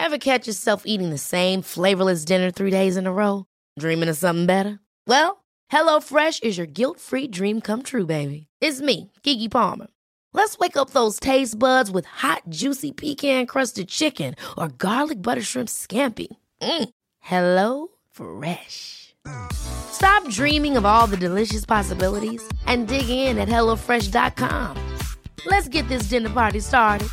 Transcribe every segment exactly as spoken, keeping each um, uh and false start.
Ever catch yourself eating the same flavorless dinner three days in a row? Dreaming of something better? Well, HelloFresh is your guilt-free dream come true, baby. It's me, Keke Palmer. Let's wake up those taste buds with hot, juicy pecan-crusted chicken or garlic butter shrimp scampi. Mm. Hello Fresh. Stop dreaming of all the delicious possibilities and dig in at hello fresh dot com. Let's get this dinner party started.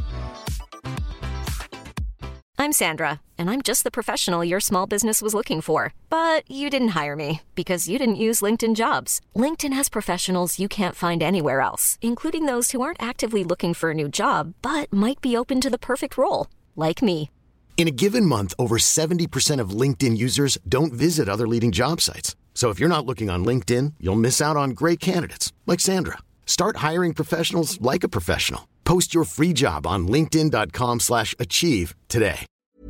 I'm Sandra, and I'm just the professional your small business was looking for. But you didn't hire me because you didn't use LinkedIn Jobs. LinkedIn has professionals you can't find anywhere else, including those who aren't actively looking for a new job, but might be open to the perfect role, like me. In a given month, over seventy percent of LinkedIn users don't visit other leading job sites. So if you're not looking on LinkedIn, you'll miss out on great candidates like Sandra. Start hiring professionals like a professional. Post your free job on linkedin dot com slash achieve today.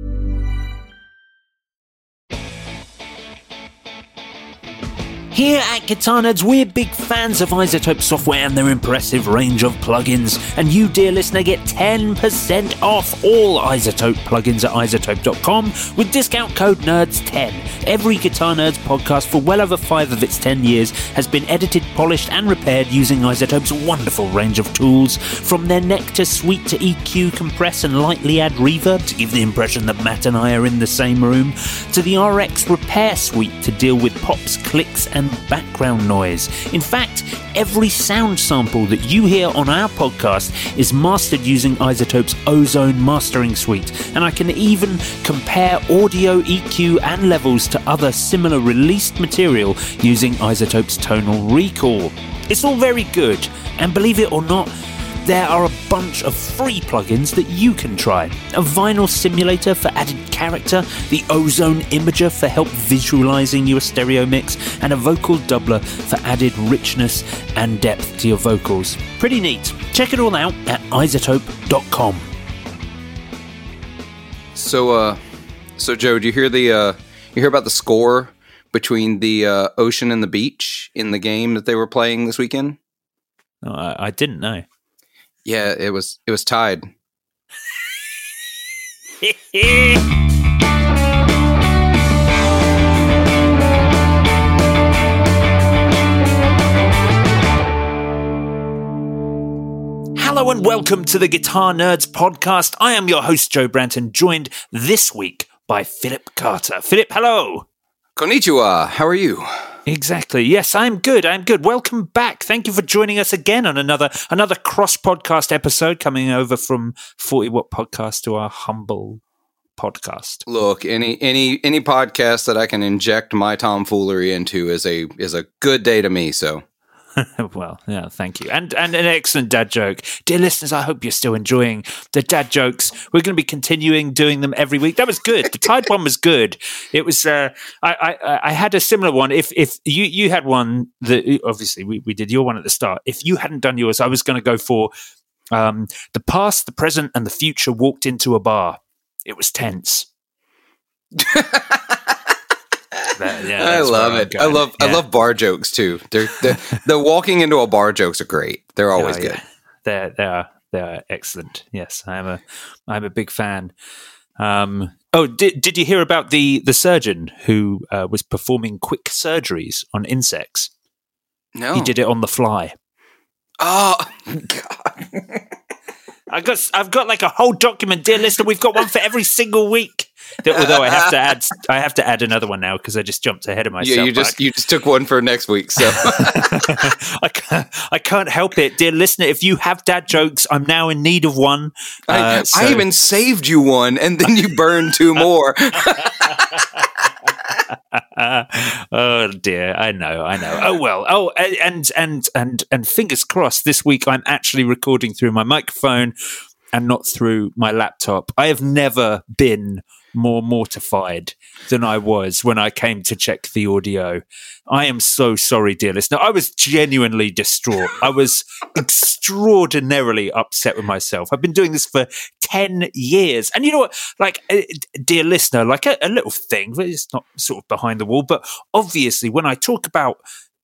Here at Guitar Nerds, we're big fans of iZotope software and their impressive range of plugins. And you, dear listener, get ten percent off all iZotope plugins at iZotope dot com with discount code nerds ten. Every Guitar Nerds podcast for well over five of its ten years has been edited, polished and repaired using iZotope's wonderful range of tools. From their Nectar suite to E Q, compress and lightly add reverb to give the impression that Matt and I are in the same room, to the R X repair suite to deal with pops, clicks and background noise. In fact, every sound sample that you hear on our podcast is mastered using iZotope's Ozone mastering suite, and I can even compare audio, E Q and levels to other similar released material using iZotope's Tonal Recall. It's all very good, and believe it or not, there are a bunch of free plugins that you can try. A vinyl simulator for added character, the Ozone Imager for help visualizing your stereo mix, and a vocal doubler for added richness and depth to your vocals. Pretty neat. Check it all out at iZotope dot com. So, uh, so Joe, do you hear the, uh, you hear about the score between the uh, ocean and the beach in the game that they were playing this weekend? Oh, I, I didn't know. Yeah, it was it was tied. Hello and welcome to the Guitar Nerds podcast. I am your host, Joe Branton, joined this week by Philip Carter. Philip, hello. Konnichiwa, how are you? Exactly. Yes, I'm good. I'm good. Welcome back. Thank you for joining us again on another another cross podcast episode coming over from forty Watt Podcast to our humble podcast. Look, any any any podcast that I can inject my tomfoolery into is a is a good day to me. So. Well, yeah, thank you. And and an excellent dad joke. Dear listeners, I hope you're still enjoying the dad jokes. We're going to be continuing doing them every week. That was good. The Tide one was good. It was, uh, I, I I had a similar one. If if you, you had one that, obviously we, we did your one at the start. If you hadn't done yours, I was going to go for um, the past, the present and the future walked into a bar. It was tense. That, yeah, I love it. I love yeah. I love bar jokes too. They're, they're the walking into a bar jokes are great. They're always oh, yeah. good. They're they are they are excellent. Yes, I'm a I'm a big fan. Um, oh, did did you hear about the the surgeon who uh, was performing quick surgeries on insects? No, he did it on the fly. Oh God. I got, I've got like a whole document, dear listener. We've got one for every single week. Although I have to add, I have to add another one now because I just jumped ahead of myself. Yeah, you just you just took one for next week, so I can't, I can't help it, dear listener. If you have dad jokes, I'm now in need of one. I, uh, so. I even saved you one, and then you burned two more. Oh dear, I know, I know. Oh well. Oh, and and and and fingers crossed. This week, I'm actually recording through my microphone and not through my laptop. I have never been more mortified than I was when I came to check the audio. I am so sorry, dear listener. I was genuinely distraught. I was extraordinarily upset with myself. I've been doing this for ten years. And you know what? Like, uh, dear listener, like a, a little thing, it's not sort of behind the wall, but obviously when I talk about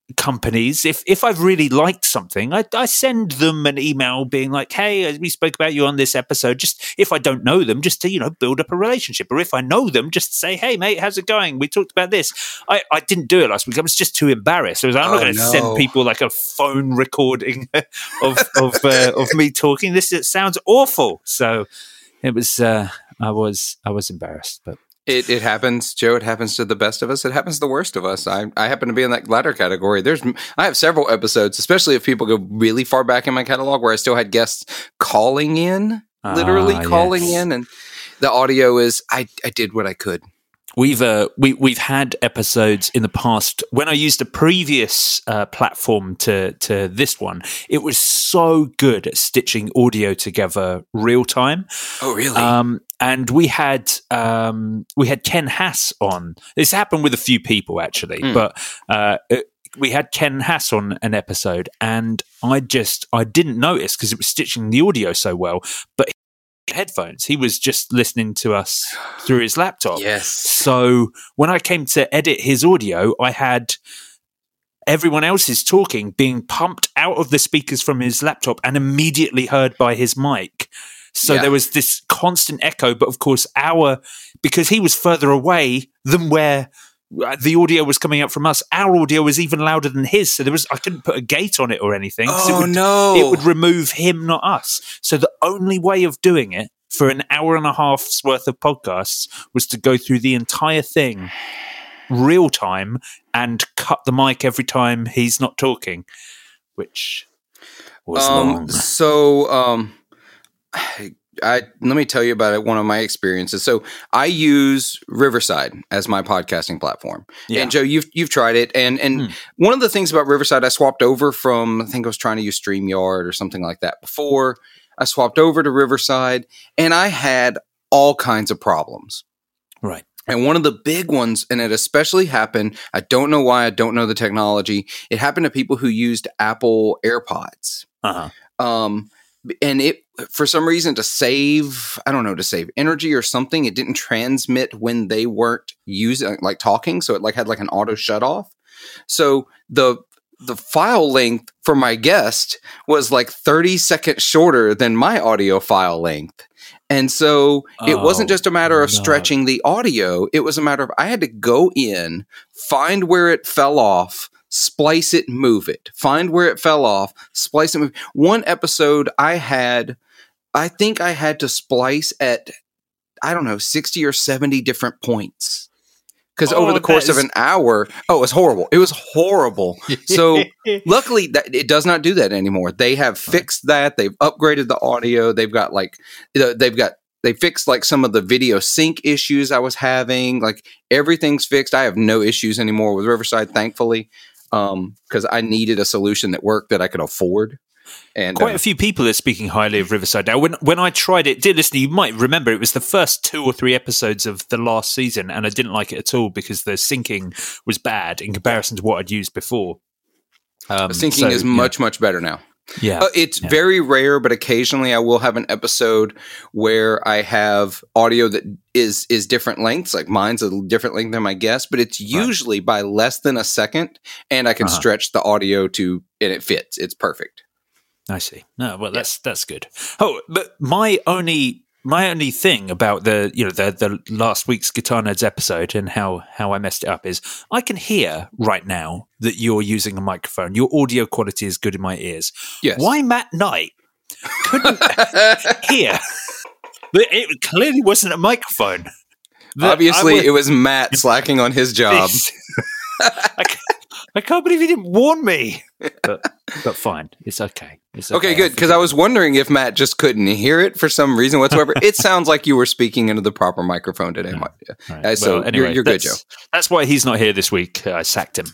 companies, if if I've really liked something, I, I send them an email being like, hey, we spoke about you on this episode. Just if I don't know them, just to, you know, build up a relationship. Or if I know them, just say, hey, mate, how's it going? We talked about this. I, I didn't do it last week. I was just too embarrassed. I was like, I'm Oh, not going to no. send people like a phone recording of of uh, of me talking. This it sounds awful. So it was. Uh, I was I was embarrassed, but. It it happens, Joe. It happens to the best of us. It happens to the worst of us. I I happen to be in that latter category. There's I have several episodes, especially if people go really far back in my catalog, where I still had guests calling in, literally Ah, calling yes. in, and the audio is I I did what I could. We've uh, we we've had episodes in the past when I used a previous uh, platform to to this one. It was so good at stitching audio together real time. Oh, really? Um, and we had um, we had Ken Haas on. This happened with a few people actually, Mm. but uh, it, we had Ken Haas on an episode, and I just I didn't notice because it was stitching the audio so well, but. Headphones. He was just listening to us through his laptop. Yes. So when I came to edit his audio, I had everyone else's talking being pumped out of the speakers from his laptop and immediately heard by his mic. So Yeah. there was this constant echo, but of course our, because he was further away than where the audio was coming out from us, our audio was even louder than his. So there was, I couldn't put a gate on it or anything. 'cause Oh, it would, no. It would remove him, not us. So the only way of doing it for an hour and a half's worth of podcasts was to go through the entire thing real time and cut the mic every time he's not talking, which was Um, long. so, um, I, I let me tell you about it, one of my experiences. So, I use Riverside as my podcasting platform. Yeah. And Joe, you've you've tried it, and and Hmm. one of the things about Riverside, I swapped over from I think I was trying to use StreamYard or something like that before. I swapped over to Riverside, and I had all kinds of problems. Right. And one of the big ones, and it especially happened, I don't know why, I don't know the technology. It happened to people who used Apple AirPods. Uh-huh. Um, and it, for some reason, to save, I don't know, to save energy or something, it didn't transmit when they weren't using, like talking. So it like had like an auto shut off. So the the file length for my guest was like thirty seconds shorter than my audio file length. And so it Oh, wasn't just a matter of no. stretching the audio. It was a matter of I had to go in, find where it fell off, splice it, move it. Find where it fell off, splice it, move. One episode I had, I think I had to splice at, I don't know, sixty or seventy different points. Because Oh, over the course that of is- an hour, oh, it was horrible. It was horrible. So luckily, that it does not do that anymore. They have fixed that. They've upgraded the audio. They've got like, uh, they've got, they fixed like some of the video sync issues I was having. Like everything's fixed. I have no issues anymore with Riverside, thankfully, um, because I needed a solution that worked that I could afford. And Quite uh, a few people are speaking highly of Riverside now. When when I tried it, dear listener, you might remember it was the first two or three episodes of the last season, and I didn't like it at all because the syncing was bad in comparison to what I'd used before. Um, syncing so, is yeah. much, much better now. Yeah, Uh, it's yeah. very rare, but occasionally I will have an episode where I have audio that is is different lengths. Like mine's a different length than my guest, but it's usually by less than a second, and I can Uh-huh. stretch the audio to and it fits. It's perfect. I see. No, well, that's that's good. Oh, but my only my only thing about the you know the the last week's Guitar Nerds episode and how how I messed it up is I can hear right now that you're using a microphone. Your audio quality is good in my ears. Yes. Why Matt Knight couldn't hear? But it clearly wasn't a microphone. That Obviously, I was- it was Matt slacking on his job. this- I, ca- I can't believe he didn't warn me. But, but fine, it's okay. It's Okay, okay. good. Because I was wondering if Matt just couldn't hear it for some reason whatsoever. It sounds like you were speaking into the proper microphone today. Mike. Right. Uh, so Well, anyway, you're, you're good, Joe. that's- That's why he's not here this week. I sacked him.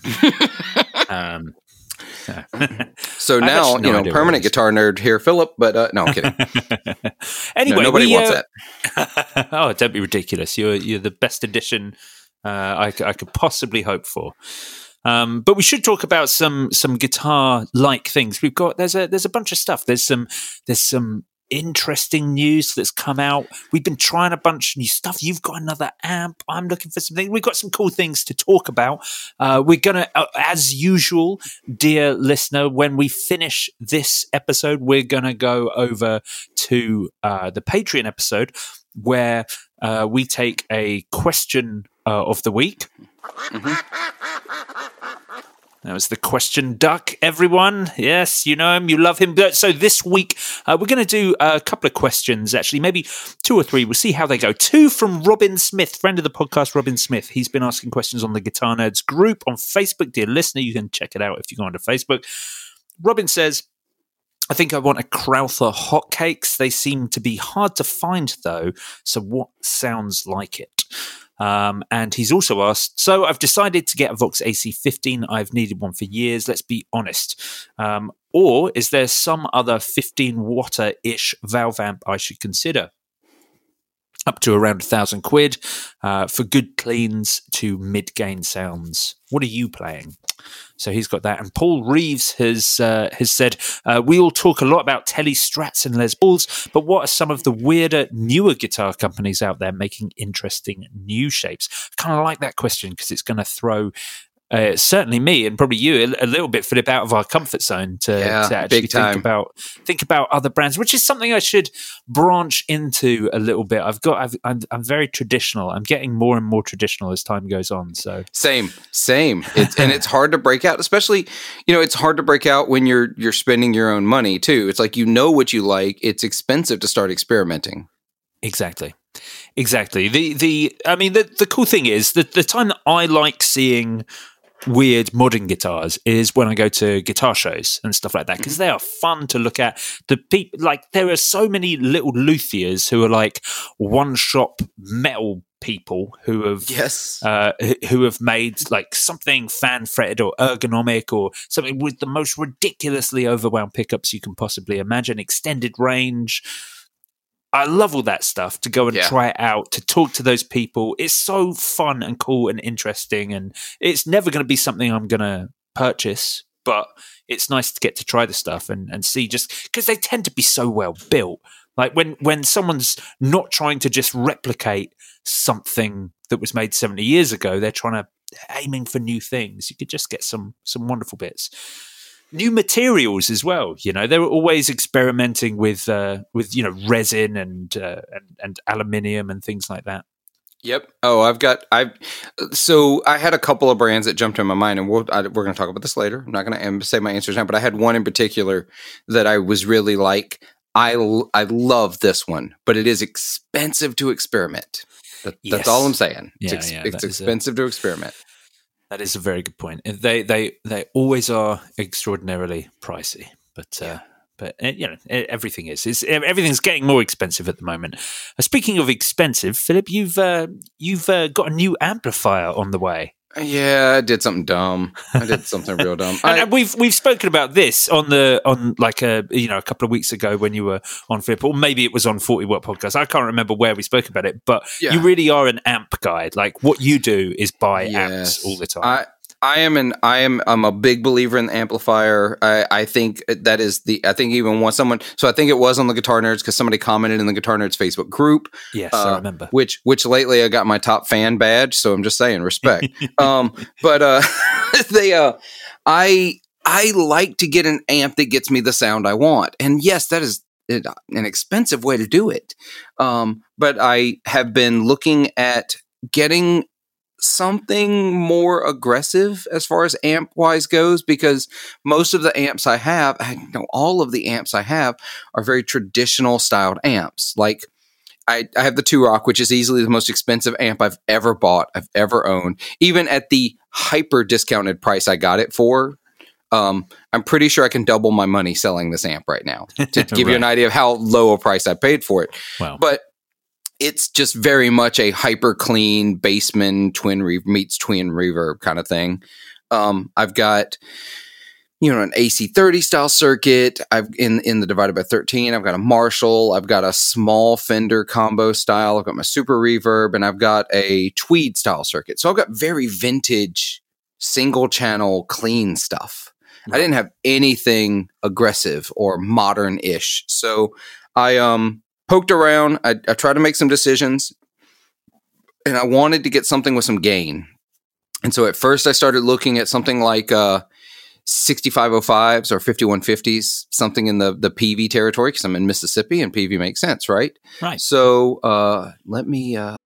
um, so. So I have now, actually no you know, idea what permanent it is. guitar nerd here, Philip. But uh, no, I'm kidding. Anyway, No, nobody we, wants uh, that. oh, don't be ridiculous! You're you're the best addition uh, I, c- I could possibly hope for. Um, but we should talk about some some guitar like things. We've got there's a there's a bunch of stuff. There's some there's some interesting news that's come out. We've been trying a bunch of new stuff. You've got another amp. I'm looking for something. We've got some cool things to talk about. Uh, we're going to, uh, as usual, dear listener, when we finish this episode, we're going to go over to uh, the Patreon episode where uh, we take a question uh, of the week. Mm-hmm. That was the question duck, everyone. Yes, you know him, you love him. So this week, uh, we're going to do a couple of questions, actually, maybe two or three. We'll see how they go. Two from Robin Smith, friend of the podcast, Robin Smith. He's been asking questions on the Guitar Nerds group on Facebook. Dear listener, you can check it out if you go onto Facebook. Robin says, I think I want a Crowther hotcakes. They seem to be hard to find, though. So what sounds like it? Um, and he's also asked, so I've decided to get a Vox A C fifteen. I've needed one for years. Let's be honest. Um, or is there some other fifteen watt-ish valve amp I should consider? Up to around a thousand quid uh, for good cleans to mid-gain sounds. What are you playing? So he's got that. And Paul Reeves has uh, has said, uh, we all talk a lot about Tele Strats and Les Pauls, but what are some of the weirder, newer guitar companies out there making interesting new shapes? I kind of like that question because it's going to throw uh, certainly me and probably you a, a little bit, Philip, out of our comfort zone to, yeah, to actually big time. think about think about other brands, which is something I should branch into a little bit. I've got, I've, I'm, I'm very traditional. I'm getting more and more traditional as time goes on. So same, same. It's, and it's hard to break out, especially, you know, it's hard to break out when you're you're spending your own money too. It's like, you know what you like. It's expensive to start experimenting. Exactly. Exactly. The the I mean the the cool thing is that the time that I like seeing weird modern guitars is when I go to guitar shows and stuff like that, because they are fun to look at. The people, like, there are so many little luthiers who are like one shop metal people who have yes uh, who have made like something fan fretted or ergonomic or something with the most ridiculously overwound pickups you can possibly imagine, extended range. I love all that stuff, to go and yeah. try it out, to talk to those people. It's so fun and cool and interesting, and it's never going to be something I'm going to purchase, but it's nice to get to try the stuff and, and see, just because they tend to be so well built. Like when, when someone's not trying to just replicate something that was made seventy years ago, they're trying to aiming for new things. You could just get some some wonderful bits. New materials as well, you know. They were always experimenting with, uh, with you know, resin and, uh, and and aluminium and things like that. Yep. Oh, I've got I. So I had a couple of brands that jumped in my mind, and we'll, I, we're going to talk about this later. I'm not going to say my answers now, but I had one in particular that I was really like. I I love this one, but it is expensive to experiment. That, yes. That's all I'm saying. Yeah, it's ex- yeah, it's expensive a- to experiment. That is a very good point. They they they always are extraordinarily pricey, but uh, yeah. but uh, you know, everything is. It's, everything's getting more expensive at the moment. Uh, speaking of expensive, Philip, you've uh, you've uh, got a new amplifier on the way. Yeah, I did something dumb. I did something real dumb. and, I, and we've we've spoken about this on the on like a you know a couple of weeks ago when you were on Philip, or maybe it was on forty Watt Podcast. I can't remember where we spoke about it, but yeah. you really are an amp guy. Like, what you do is buy yes. amps all the time. I, I am an I am I'm a big believer in the amplifier. I, I think that is the I think even when someone so I think it was on the Guitar Nerds because somebody commented in the Guitar Nerds Facebook group. Yes, uh, I remember. Which which lately I got my top fan badge, so I'm just saying respect. um, but uh, they uh, I I like to get an amp that gets me the sound I want, and yes, that is an expensive way to do it. Um, but I have been looking at getting something more aggressive as far amp amp wise goes, because most of the amps I have, I know all of the amps I have are very traditional styled amps. Like I, I have the Two Rock, which is easily the most expensive amp I've ever bought, I've ever owned. Even at the hyper discounted price I got it for, um, I'm pretty sure I can double my money selling this amp right now to give right. you an idea of how low a price I paid for it. Wow. But it's just very much a hyper clean Bassman twin re- meets twin reverb kind of thing. Um, I've got, you know, an A C thirty style circuit. I've in, in the divided by thirteen. I've got a Marshall. I've got a small Fender combo style. I've got my super reverb, and I've got a Tweed style circuit. So I've got very vintage single channel clean stuff. I didn't have anything aggressive or modern ish. So I um poked around. I, I tried to make some decisions, and I wanted to get something with some gain. And so at first I started looking at something like uh, sixty-five oh fives or fifty-one fifties, something in the, the P V territory, because I'm in Mississippi and P V makes sense, right? Right. So uh, let me... Uh...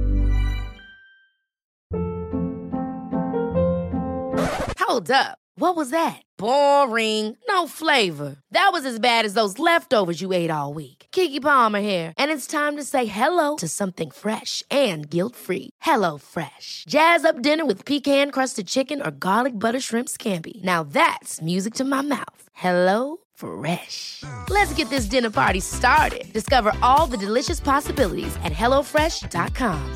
Hold up. What was that? Boring. No flavor. That was as bad as those leftovers you ate all week. Keke Palmer here, and it's time to say hello to something fresh and guilt-free. Hello Fresh. Jazz up dinner with pecan-crusted chicken or garlic butter shrimp scampi. Now that's music to my mouth. Hello Fresh. Let's get this dinner party started. Discover all the delicious possibilities at hello fresh dot com.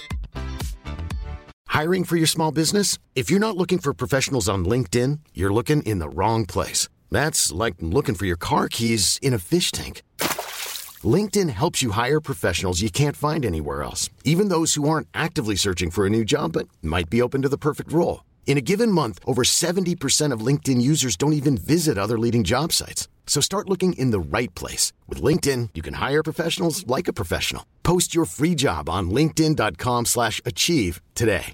Hiring for your small business? If you're not looking for professionals on LinkedIn, you're looking in the wrong place. That's like looking for your car keys in a fish tank. LinkedIn helps you hire professionals you can't find anywhere else, even those who aren't actively searching for a new job but might be open to the perfect role. In a given month, over seventy percent of LinkedIn users don't even visit other leading job sites. So start looking in the right place. With LinkedIn, you can hire professionals like a professional. Post your free job on linkedin dot com slash achieve today.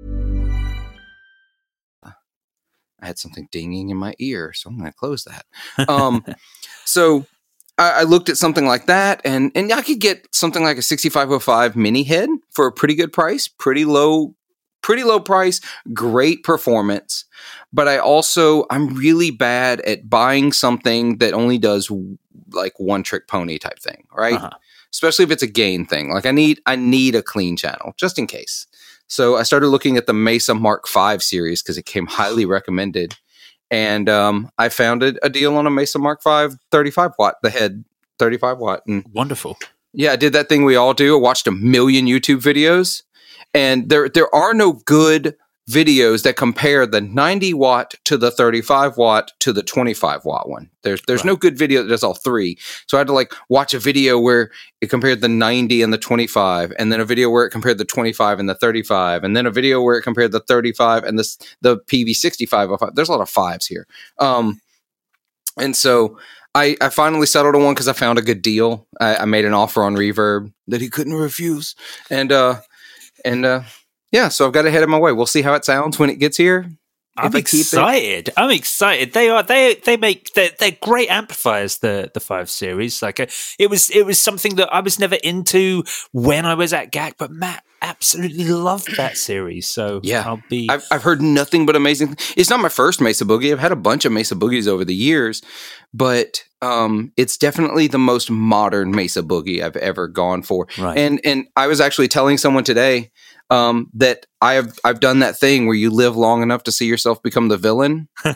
I had something dinging in my ear, so I'm going to close that. Um, so I, I looked at something like that, and and I could get something like a sixty-five oh five mini head for a pretty good price, pretty low, pretty low price, great performance. But I also, I'm really bad at buying something that only does like one trick pony type thing, right? Uh-huh. Especially if it's a gain thing. Like I need, I need a clean channel just in case. So I started looking at the Mesa Mark five series because it came highly recommended. And um, I found a deal on a Mesa Mark five thirty-five watt, the head thirty-five watt. And wonderful. Yeah, I did that thing we all do. I watched a million YouTube videos. And there there are no good videos that compare the ninety watt to the thirty-five watt to the twenty-five watt one. There's there's right. no good video that does all three. So I had to like watch a video where it compared the ninety and the twenty-five, and then a video where it compared the twenty-five and the thirty-five, and then a video where it compared the thirty-five and the the P V sixty-five oh five. There's a lot of fives here. Um, and so I, I finally settled on one because I found a good deal. I, I made an offer on Reverb that he couldn't refuse. And uh and uh yeah, so I've got it ahead of my way. We'll see how it sounds when it gets here. I'm excited. I'm excited. They are they they make they're, they're great amplifiers. The the five series, like a, it was it was something that I was never into when I was at G A C, but Matt absolutely loved that series. So yeah, I'll be. I've, I've heard nothing but amazing. It's not my first Mesa Boogie. I've had a bunch of Mesa Boogies over the years, but um, it's definitely the most modern Mesa Boogie I've ever gone for. Right. And and I was actually telling someone today. Um, that I have I've done that thing where you live long enough to see yourself become the villain. uh,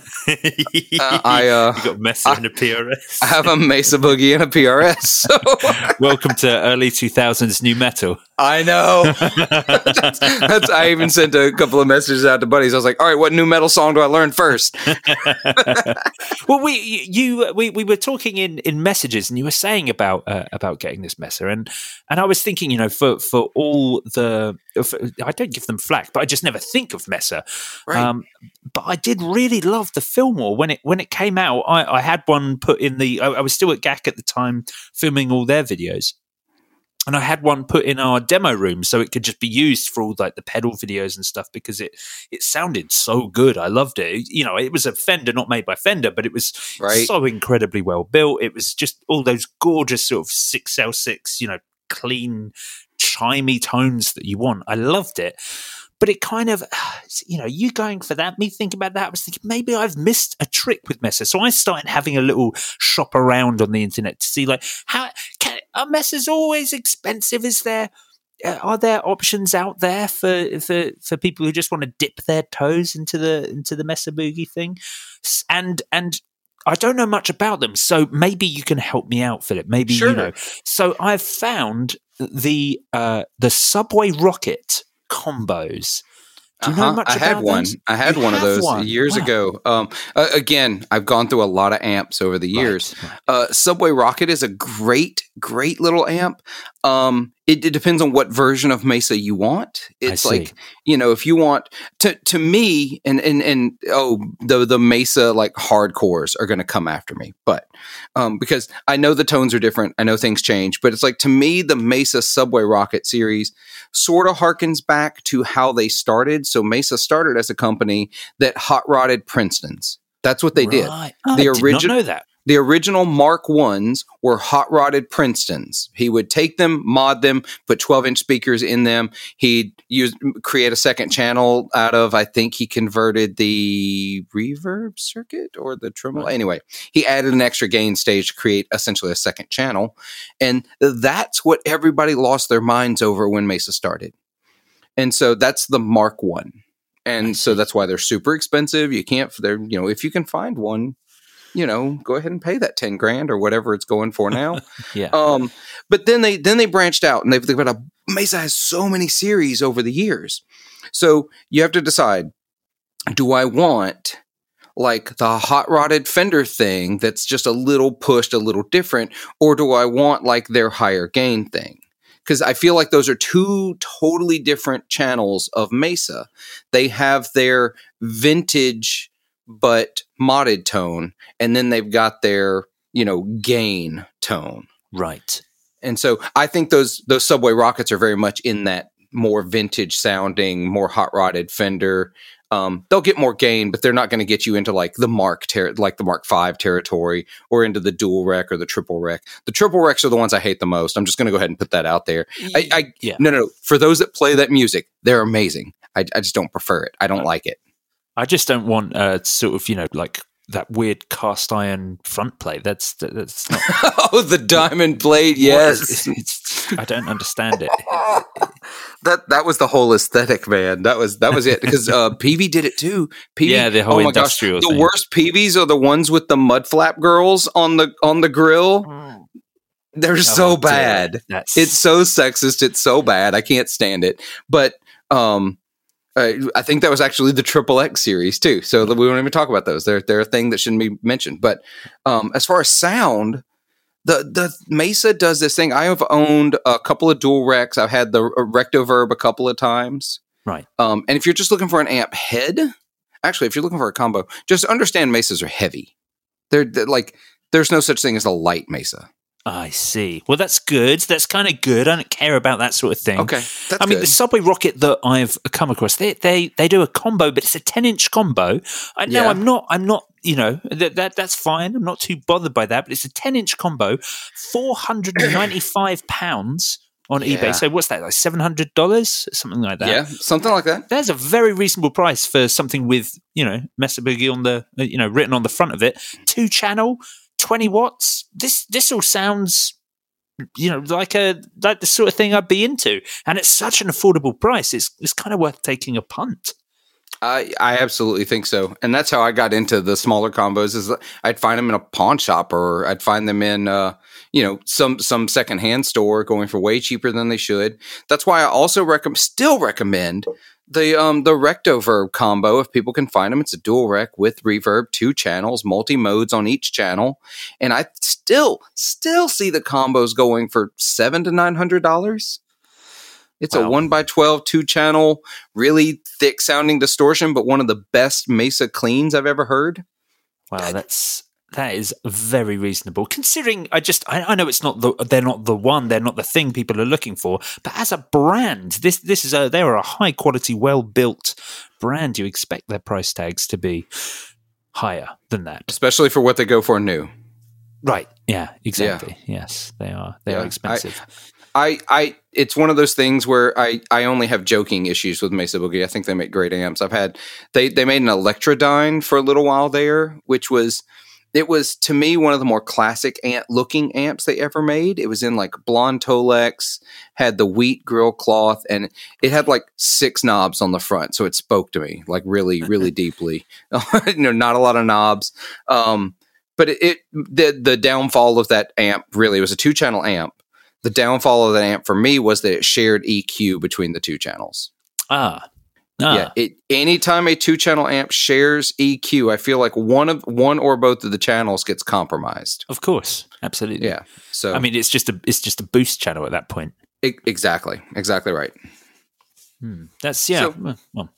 I uh, you got Mesa and a P R S. I have a Mesa Boogie and a P R S. So. Welcome to early two thousands new metal. I know. that's, that's, I even sent a couple of messages out to buddies. I was like, "All right, what new metal song do I learn first?" Well, we you we, we were talking in, in messages, and you were saying about uh, about getting this Mesa, and and I was thinking, you know, for for all the for, I don't give them flack, but I just never think of Mesa. Right. Um, but I did really love the Fillmore when it when it came out. I, I had one put in the. I, I was still at G A C at the time, filming all their videos. And I had one put in our demo room so it could just be used for all like the pedal videos and stuff because it it sounded so good. I loved it. You know, it was a Fender not made by Fender, but it was right. so incredibly well built. It was just all those gorgeous sort of six L six, you know, clean, chimey tones that you want. I loved it. But it kind of, you know, you going for that, me thinking about that, I was thinking maybe I've missed a trick with Mesa. So I started having a little shop around on the internet to see like, how can, are Mesas always expensive? Is there, uh, are there options out there for, for, for people who just want to dip their toes into the, into the Mesa Boogie thing? And, and, I don't know much about them, so maybe you can help me out, Philip. Maybe sure. you know. So I've found the uh, the Subway Rocket combos Do you uh-huh. know much I about had one. those? I had You one of have those one? years Wow. ago. Um, uh, again, I've gone through a lot of amps over the years. Right, right. Uh, Subway Rocket is a great, great little amp. Um, it, it depends on what version of Mesa you want. It's see. like, you know, if you want to, to me, and and and oh, the the Mesa like hardcores are going to come after me, but um, because I know the tones are different, I know things change, but it's like to me, the Mesa Subway Rocket series sort of harkens back to how they started. So Mesa started as a company that hot rodded Princetons. That's what they did. Right. Oh, The I did origi- not know that. The original Mark Ones were hot rodded Princetons. He would take them, mod them, put twelve inch speakers in them. He'd use create a second channel out of. I think he converted the reverb circuit or the tremolo. Right. Anyway, he added an extra gain stage to create essentially a second channel, and that's what everybody lost their minds over when Mesa started. And so that's the Mark One, and so that's why they're super expensive. You can't. They're you know if you can find one, you know, go ahead and pay that ten grand or whatever it's going for now. Yeah. Um, but then they then they branched out and they've, they've got a Mesa has so many series over the years. So you have to decide, do I want like the hot rodded Fender thing that's just a little pushed, a little different, or do I want like their higher gain thing? Because I feel like those are two totally different channels of Mesa. They have their vintage but modded tone, and then they've got their, you know, gain tone. Right. And so I think those those Subway Rockets are very much in that more vintage sounding, more hot rodded Fender. Um, they'll get more gain, but they're not going to get you into like the Mark ter- like the Mark Five territory or into the dual rec or the triple rec. The triple recs are the ones I hate the most. I'm just going to go ahead and put that out there. I, I Yeah. no, no, no. For those that play that music, they're amazing. I, I just don't prefer it. I don't like it. I just don't want uh, sort of, you know, like that weird cast iron front plate. That's that's not. Oh, the diamond plate. Yes. It's, it's, I don't understand it. That that was the whole aesthetic, man. That was that was it because uh, P V did it too. P V, Yeah, the whole oh my industrial gosh, thing. the worst P Vs are the ones with the mud flap girls on the on the grill. They're so Oh, dear. bad. That's It's so sexist. It's so bad. I can't stand it. But um, uh, I think that was actually the Triple X series too. So we won't even talk about those. They're they're a thing that shouldn't be mentioned. But um, as far as sound. The the Mesa does this thing. I have owned a couple of dual recs. I've had the Rectoverb a couple of times. right. Um, and if you're just looking for an amp head, actually, if you're looking for a combo, just understand Mesas are heavy. They're, they're like, there's no such thing as a light Mesa. I see. Well, that's good. That's kind of good. I don't care about that sort of thing. Okay, that's I mean, good. the Subway Rocket that I've come across, they they they do a combo, but it's a ten inch combo. I know Yeah. I'm not. I'm not. You know that that that's fine. I'm not too bothered by that. But it's a ten inch combo, four hundred and ninety five pounds on Yeah. eBay. So what's that? Like seven hundred dollars, something like that. Yeah, something like that. There's a very reasonable price for something with, you know, Mesa Boogie on the, you know, written on the front of it. Two channel, twenty watts. This this all sounds, you know, like a like the sort of thing I'd be into. And it's such an affordable price. It's it's kind of worth taking a punt. I, I absolutely think so. And that's how I got into the smaller combos is I'd find them in a pawn shop or I'd find them in, uh, you know, some, some secondhand store going for way cheaper than they should. That's why I also recommend, still recommend the, um, the Rectoverb combo. If people can find them, it's a dual rec with reverb, two channels, multi modes on each channel. And I still, still see the combos going for seven to nine hundred dollars. It's Wow. a one by twelve, two channel, really thick sounding distortion, but one of the best Mesa cleans I've ever heard. Wow, that's that is very reasonable. Considering I just I, I know it's not the they're not the one, they're not the thing people are looking for, but as a brand, this this is a they are a high quality, well built brand. You expect their price tags to be higher than that. Especially for what they go for new. Right. Yeah, exactly. Yes, they are they Yeah, are expensive. I, I, it's one of those things where I, I only have joking issues with Mesa Boogie. I think they make great amps. I've had, they, they made an Electrodyne for a little while there, which was, it was to me one of the more classic amp looking amps they ever made. It was in like blonde Tolex, had the wheat grill cloth, and it had like six knobs on the front. So it spoke to me like really, really deeply. You know, not a lot of knobs. Um, but it, it the, the downfall of that amp really, it was a two channel amp. The downfall of that amp for me was that it shared E Q between the two channels. Ah, Ah. Yeah, it, anytime a two-channel amp shares E Q, I feel like one of one or both of the channels gets compromised. Of course, absolutely. Yeah. So I mean, it's just a it's just a boost channel at that point. it, exactly, exactly right. Hmm. That's yeah. So, well,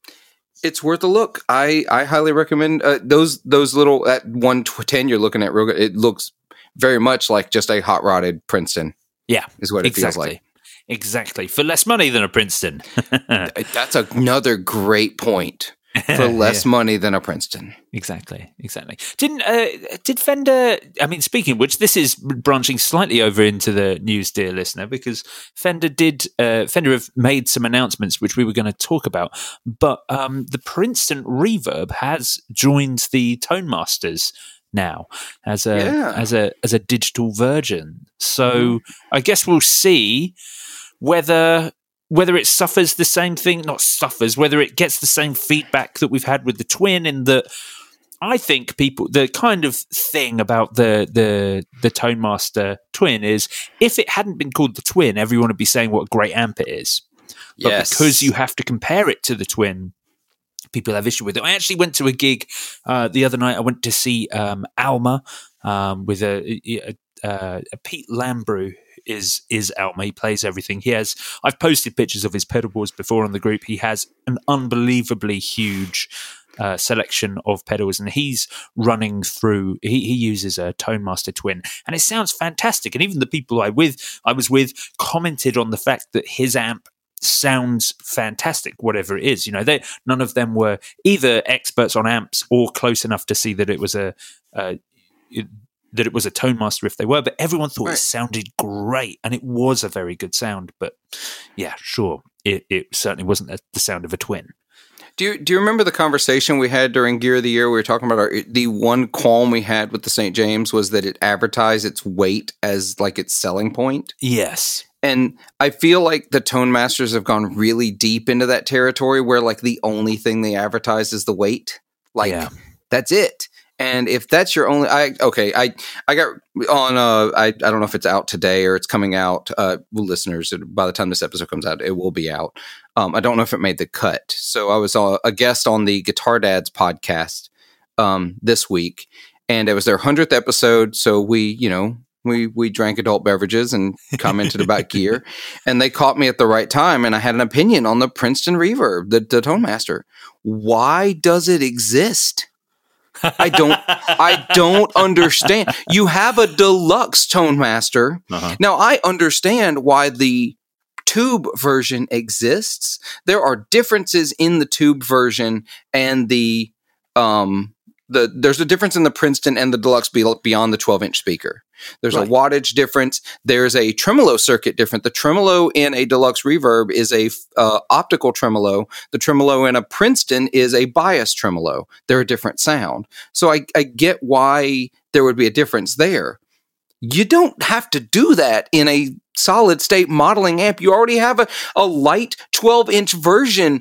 it's worth a look. I, I highly recommend uh, those those little at one ten you're looking at. Real good. It looks very much like just a hot rodded Princeton. Yeah, is what it exactly. feels like. Exactly. For less money than a Princeton. That's another great point. For less yeah. money than a Princeton. Exactly. Exactly. Didn't uh, did Fender? I mean, speaking of which, this is branching slightly over into the news, dear listener, because Fender did uh, Fender have made some announcements which we were going to talk about, but um, the Princeton Reverb has joined the Tone Masters now as a yeah. as a as a digital version. So mm. I guess we'll see whether whether it suffers the same thing, not suffers, whether it gets the same feedback that we've had with the Twin. In that, I think people the kind of thing about the the the Tone Master Twin is if it hadn't been called the Twin, everyone would be saying what a great amp it is. But yes. because you have to compare it to the Twin, people have issue with it. I actually went to a gig uh, the other night. I went to see um, Alma um, with a, a, a, a Pete Lambrou. Is is Alma. He plays everything. He has. I've posted pictures of his pedal boards before on the group. He has an unbelievably huge uh, selection of pedals, and he's running through. He, he uses a Tone Master Twin, and it sounds fantastic. And even the people I with I was with commented on the fact that his amp sounds fantastic, whatever it is. You know, they none of them were either experts on amps or close enough to see that it was a. Uh, it, that it was a Tone Master if they were, but everyone thought right. it sounded great, and it was a very good sound. But yeah, sure, it, it certainly wasn't a, the sound of a Twin. Do you do you remember the conversation we had during Gear of the Year? We were talking about our the one qualm we had with the Saint James was that it advertised its weight as like its selling point. Yes. And I feel like the Tone Masters have gone really deep into that territory where like the only thing they advertise is the weight. Like yeah. that's it. And if that's your only, I okay, I I got on. Uh, I I don't know if it's out today or it's coming out. Uh, well, listeners, by the time this episode comes out, it will be out. Um, I don't know if it made the cut. So I was a, a guest on the Guitar Dads podcast um, this week, and it was their hundredth episode. So we, you know, we we drank adult beverages and commented about gear, and they caught me at the right time, and I had an opinion on the Princeton Reverb, the, the Tone Master. Why does it exist? I don't I don't understand. You have a deluxe Tone Master. Uh-huh. Now, I understand why the tube version exists. There are differences in the tube version and the um the there's a difference in the Princeton and the deluxe beyond the twelve inch speaker. There's right. a wattage difference. There's a tremolo circuit different. The tremolo in a deluxe reverb is a uh, optical tremolo. The tremolo in a Princeton is a bias tremolo. They're a different sound. So I, I get why there would be a difference there. You don't have to do that in a solid state modeling amp. You already have a, a light twelve inch version.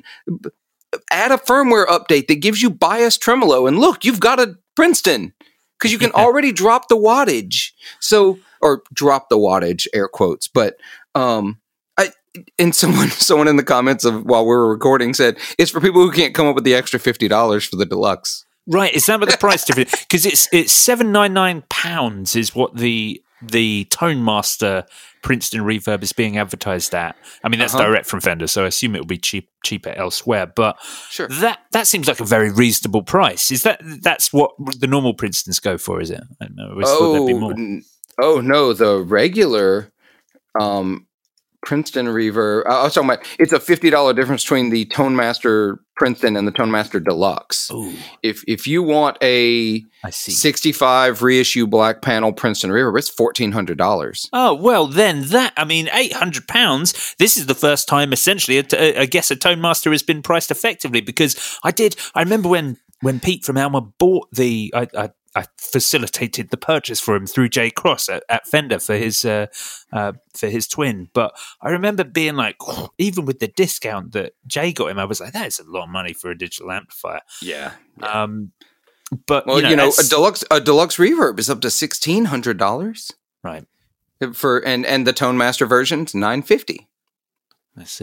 Add a firmware update that gives you bias tremolo. And look, you've got a Princeton. Because you can already drop the wattage, so or drop the wattage, air quotes. But um, I and someone someone in the comments of while we were recording said it's for people who can't come up with the extra fifty dollars for the deluxe. Right, is that what the price difference? Because it's it's seven ninety nine pounds is what the the Tone Master Princeton Reverb is being advertised at. I mean, that's uh-huh. direct from Fender, so I assume it will be cheap cheaper elsewhere. But sure. that that seems like a very reasonable price. Is that that's what the normal Princetons go for? Is it? I don't know. I always oh, thought there'd be more. N- oh no, the regular um, Princeton Reverb. I was talking about it's a fifty dollar difference between the Tone Master Princeton and the Tone Master Deluxe. Ooh. If if you want a I see. sixty-five reissue black panel Princeton Reverb, it's fourteen hundred dollars. Oh, well, then that, I mean, eight hundred pounds, this is the first time, essentially, a, I guess a Tone Master has been priced effectively, because I did, I remember when, when Pete from Alma bought the, I, I, I facilitated the purchase for him through Jay Cross at, at Fender for his uh, uh, for his Twin. But I remember being like, oh, even with the discount that Jay got him, I was like, that is a lot of money for a digital amplifier. Yeah. yeah. Um, but well, you know, you know a deluxe a deluxe reverb is up to sixteen hundred dollars, right? For and and the Tone Master version's nine fifty. I see.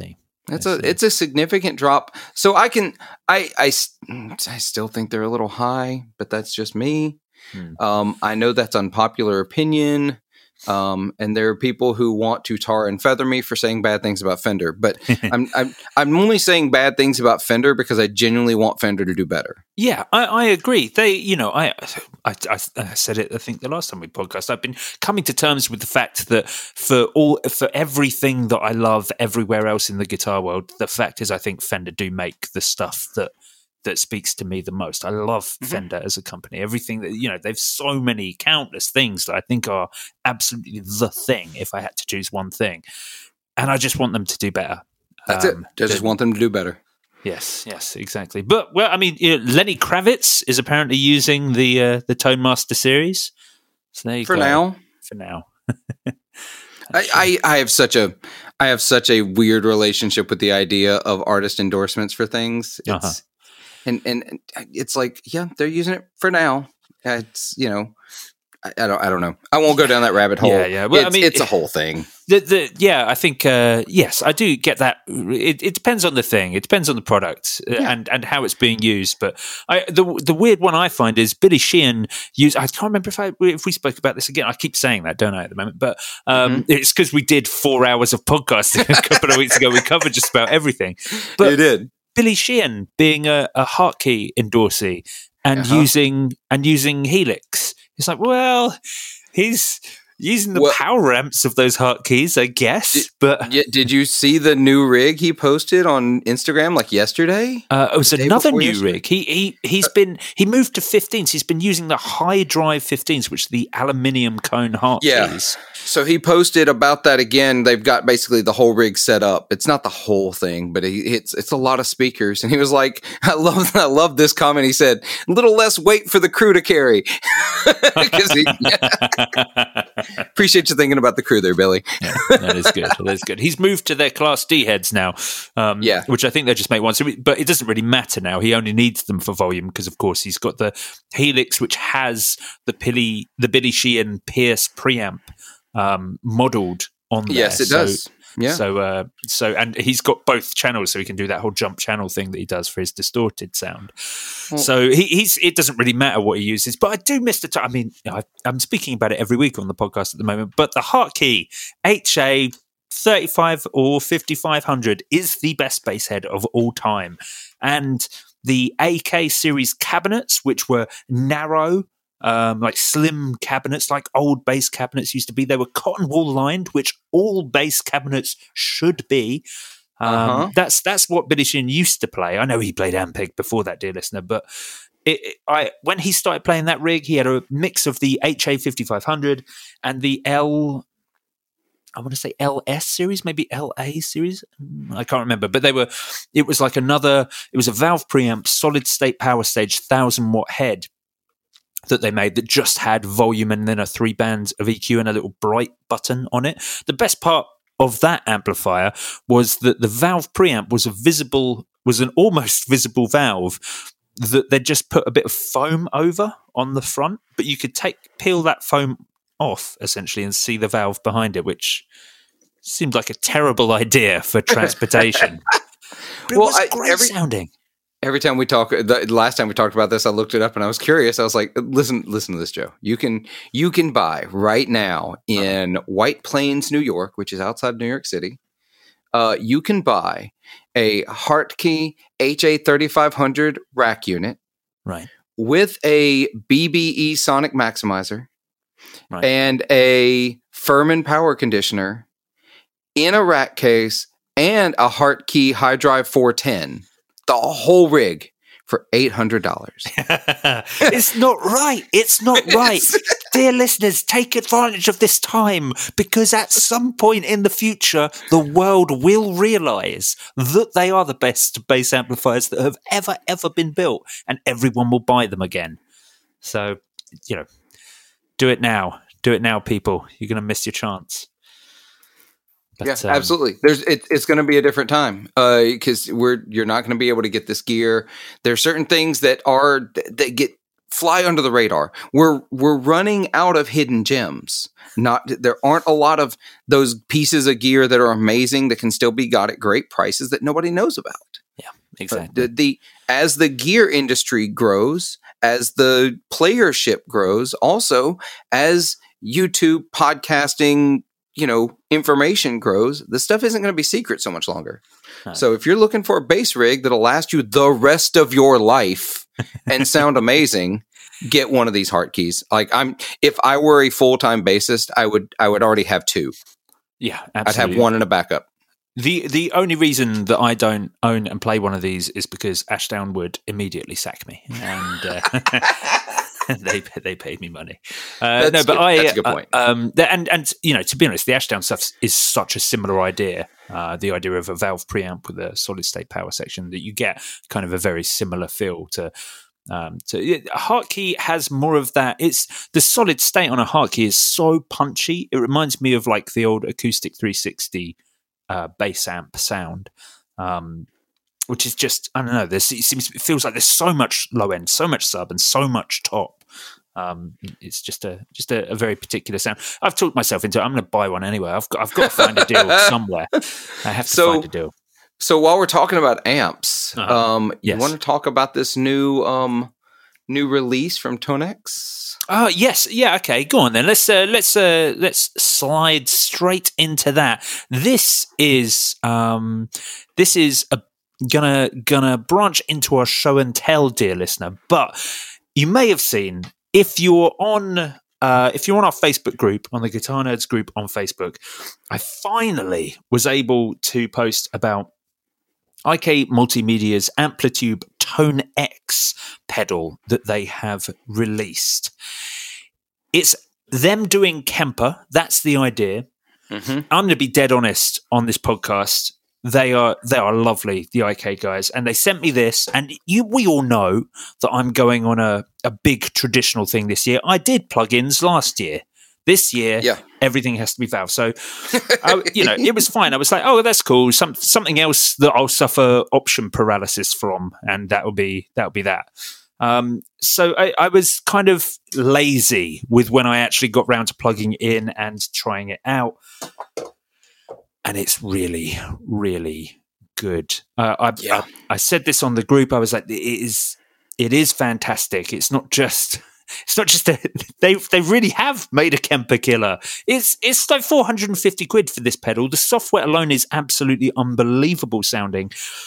It's a it's a significant drop. So I can I I, I still think they're a little high, but that's just me. Hmm. Um, I know that's unpopular opinion. Um, and there are people who want to tar and feather me for saying bad things about Fender, but I'm, I'm I'm only saying bad things about Fender because I genuinely want Fender to do better. Yeah, I, I agree. They, you know, I, I I said it. I think the last time we podcast, I've been coming to terms with the fact that for all for everything that I love everywhere else in the guitar world, the fact is, I think Fender do make the stuff that. that speaks to me the most. I love mm-hmm. Fender as a company. Everything that, you know, they've so many countless things that I think are absolutely the thing if I had to choose one thing. And I just want them to do better. That's um, it. I just want them to do better. Yes, yes, exactly. But, well, I mean, you know, Lenny Kravitz is apparently using the uh, the Tone Master series. So there you For go. now. For now. I, I, I have such a I have such a weird relationship with the idea of artist endorsements for things. It's uh-huh. And and it's like, yeah, they're using it for now. It's, you know, I, I don't I don't know. I won't go down that rabbit hole. Yeah, yeah. Well, it's, I mean, it's a whole thing. The, the, yeah, I think uh, yes, I do get that. It, it depends on the thing. It depends on the product yeah. and, and how it's being used. But I, the the weird one I find is Billy Sheehan use. I can't remember if I if we spoke about this again. I keep saying that, don't I, at the moment? But um, mm-hmm. it's because we did four hours of podcasting a couple of weeks ago. We covered just about everything. But you did. Billy Sheehan being a, a Hartkey endorsee and uh-huh. using and using Helix. It's like, well, he's using the well, power amps of those Hartkeys, I guess. Did, but did you see the new rig he posted on Instagram like yesterday? Uh, it was another new yesterday? rig. He he he's uh, been he moved to fifteens. He's been using the high drive fifteens, which are the aluminium cone Hartkeys. Yeah. So he posted about that again. They've got basically the whole rig set up. It's not the whole thing, but it's it's a lot of speakers. And he was like, "I love I love this comment." He said, "A little less weight for the crew to carry." he, yeah. Appreciate you thinking about the crew there, Billy. Yeah, that is good. That is good. He's moved to their Class D heads now, um, yeah, which I think they just make once. But it doesn't really matter now. He only needs them for volume because, of course, he's got the Helix, which has the Billy the Billy Sheehan Pierce preamp. Um, modeled on there. Yes, it so, does. Yeah. So, uh, so, and he's got both channels, so he can do that whole jump channel thing that he does for his distorted sound. Well, so he, he's. It doesn't really matter what he uses, but I do miss the time. I mean, I, I'm speaking about it every week on the podcast at the moment. But the Hartkey H A thirty-five or fifty-five hundred is the best bass head of all time, and the A K series cabinets, which were narrow. Um, like slim cabinets, like old bass cabinets used to be. They were cotton wool lined, which all bass cabinets should be. Um, uh-huh. That's that's what Billy Sheehan used to play. I know he played Ampeg before that, dear listener, but it, it, I when he started playing that rig, he had a mix of the H A fifty-five hundred and the L. I want to say L S series, maybe L A series. I can't remember, but they were. It was like another. It was a valve preamp, solid state power stage, thousand watt head. That they made that just had volume and then a three bands of E Q and a little bright button on it. The best part of that amplifier was that the valve preamp was a visible, was an almost visible valve that they just put a bit of foam over on the front, but you could take peel that foam off essentially and see the valve behind it, which seemed like a terrible idea for transportation. But well, it was I, great every- sounding. Every time we talk, the last time we talked about this, I looked it up and I was curious. I was like, "Listen, listen to this, Joe. You can you can buy right now in White Plains, New York, which is outside New York City. Uh, you can buy a Hartkey H A thirty-five hundred rack unit, right, with a B B E sonic maximizer, right, and a Furman power conditioner in a rack case, and a Hartkey High Drive four ten." The whole rig for eight hundred dollars. It's not right. It's not right. Dear listeners, take advantage of this time because at some point in the future, the world will realize that they are the best bass amplifiers that have ever, ever been built and everyone will buy them again. So, you know, do it now. Do it now, people. You're going to miss your chance. But, yeah, um, absolutely. There's it, it's going to be a different time because uh, we're you're not going to be able to get this gear. There are certain things that are that get fly under the radar. We're we're running out of hidden gems. Not there aren't a lot of those pieces of gear that are amazing that can still be got at great prices that nobody knows about. Yeah, exactly. The, the as the gear industry grows, as the playership grows, also as YouTube podcasting, you know, information grows, the stuff isn't going to be secret so much longer. No. So if you're looking for a bass rig that'll last you the rest of your life and sound amazing, get one of these heart keys. Like I'm, if I were a full-time bassist, I would, I would already have two. Yeah, absolutely. I'd have one in a backup. The the only reason that I don't own and play one of these is because Ashdown would immediately sack me, and uh, they they paid me money. Uh, no, but good. I That's a good point. Uh, um, the, and and you know, to be honest, the Ashdown stuff is such a similar idea. Uh, the idea of a valve preamp with a solid state power section, that you get kind of a very similar feel to. Um, to a heart key has more of that. It's the solid state on a heart key is so punchy. It reminds me of like the old acoustic three sixty. Uh, bass amp sound, um, which is just I don't know. There's it seems it feels like there's so much low end, so much sub, and so much top. Um, it's just a just a, a very particular sound. I've talked myself into it. I'm going to buy one anyway. I've got I've got to find a deal somewhere. I have to so, find a deal. So while we're talking about amps, Uh-huh. um, Yes. you want to talk about this new um, new release from Tonex? Oh yes, yeah. Okay, go on then. Let's uh, let's uh, let's slide straight into that. This is um, this is a, gonna gonna branch into our show and tell, dear listener. But you may have seen if you're on uh, if you're on our Facebook group, on the Guitar Nerds group on Facebook, I finally was able to post about I K Multimedia's Amplitube Tone X pedal that they have released. It's them doing Kemper. That's the idea. Mm-hmm. I'm going to be dead honest on this podcast. They are they are lovely, the I K guys, and they sent me this. And you, we all know that I'm going on a, a big traditional thing this year. I did plugins last year. This year, yeah. everything has to be valve. So, I, you know, it was fine. I was like, oh, that's cool. Some, something else that I'll suffer option paralysis from, and that will be that will be that. Um, so I, I was kind of lazy with when I actually got round to plugging in and trying it out. And it's really, really good. Uh, I, yeah. I I said this on the group. I was like, it is it is fantastic. It's not just... It's not just a, they they really have made a Kemper killer. It's it's like four hundred fifty quid for this pedal. The software alone is absolutely unbelievable sounding.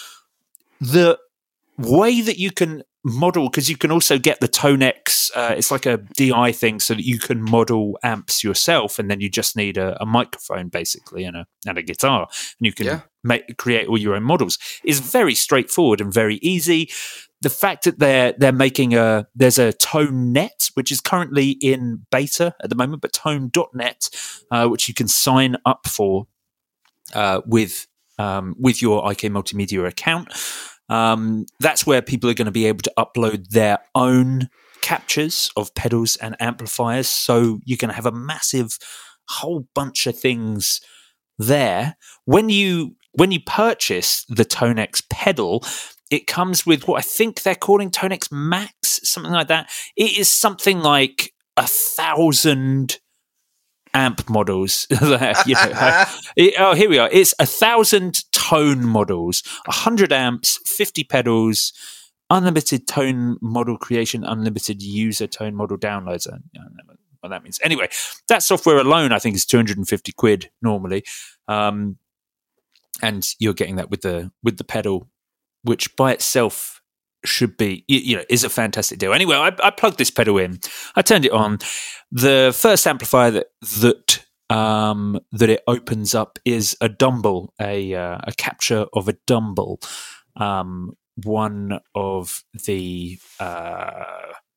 The way that you can model, because you can also get the Tonex, uh, it's like a D I thing, so that you can model amps yourself, and then you just need a, a microphone basically and a and a guitar, and you can yeah. make create all your own models. Is very straightforward and very easy. The fact that they're they're making a there's a Tone Net, which is currently in beta at the moment, but tone dot net, uh, which you can sign up for uh, with um, with your I K Multimedia account. Um, that's where people are going to be able to upload their own captures of pedals and amplifiers. So you're going to have a massive whole bunch of things there. When you when you purchase the Tonex pedal, it comes with what I think they're calling Tonex Max, something like that. It is something like a thousand amp models. you know, it, oh, here we are. It's a thousand tone models, a hundred amps, fifty pedals, unlimited tone model creation, unlimited user tone model downloads. I don't know what that means. Anyway, that software alone, I think, is two hundred fifty quid normally, um, and you're getting that with the with the pedal, which by itself should be, you, you know, is a fantastic deal. Anyway, I, I plugged this pedal in. I turned it on. The first amplifier that that um, that it opens up is a Dumble, a uh, a capture of a Dumble, um, one of the. Uh,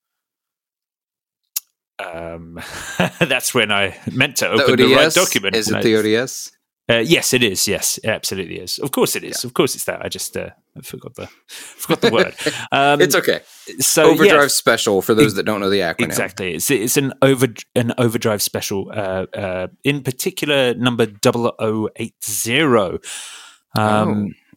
um, that's when I meant to open the, the right document. Is it the O D S? Uh, yes, it is. Yes, it absolutely is. Of course, it is. Yeah. Of course, it's that. I just uh, I forgot the forgot the word. Um, it's okay. So Overdrive yeah, Special for those that don't know the acronym. Exactly. It's it's an over an Overdrive Special. Uh, uh, in particular, number double oh eight zero. Um,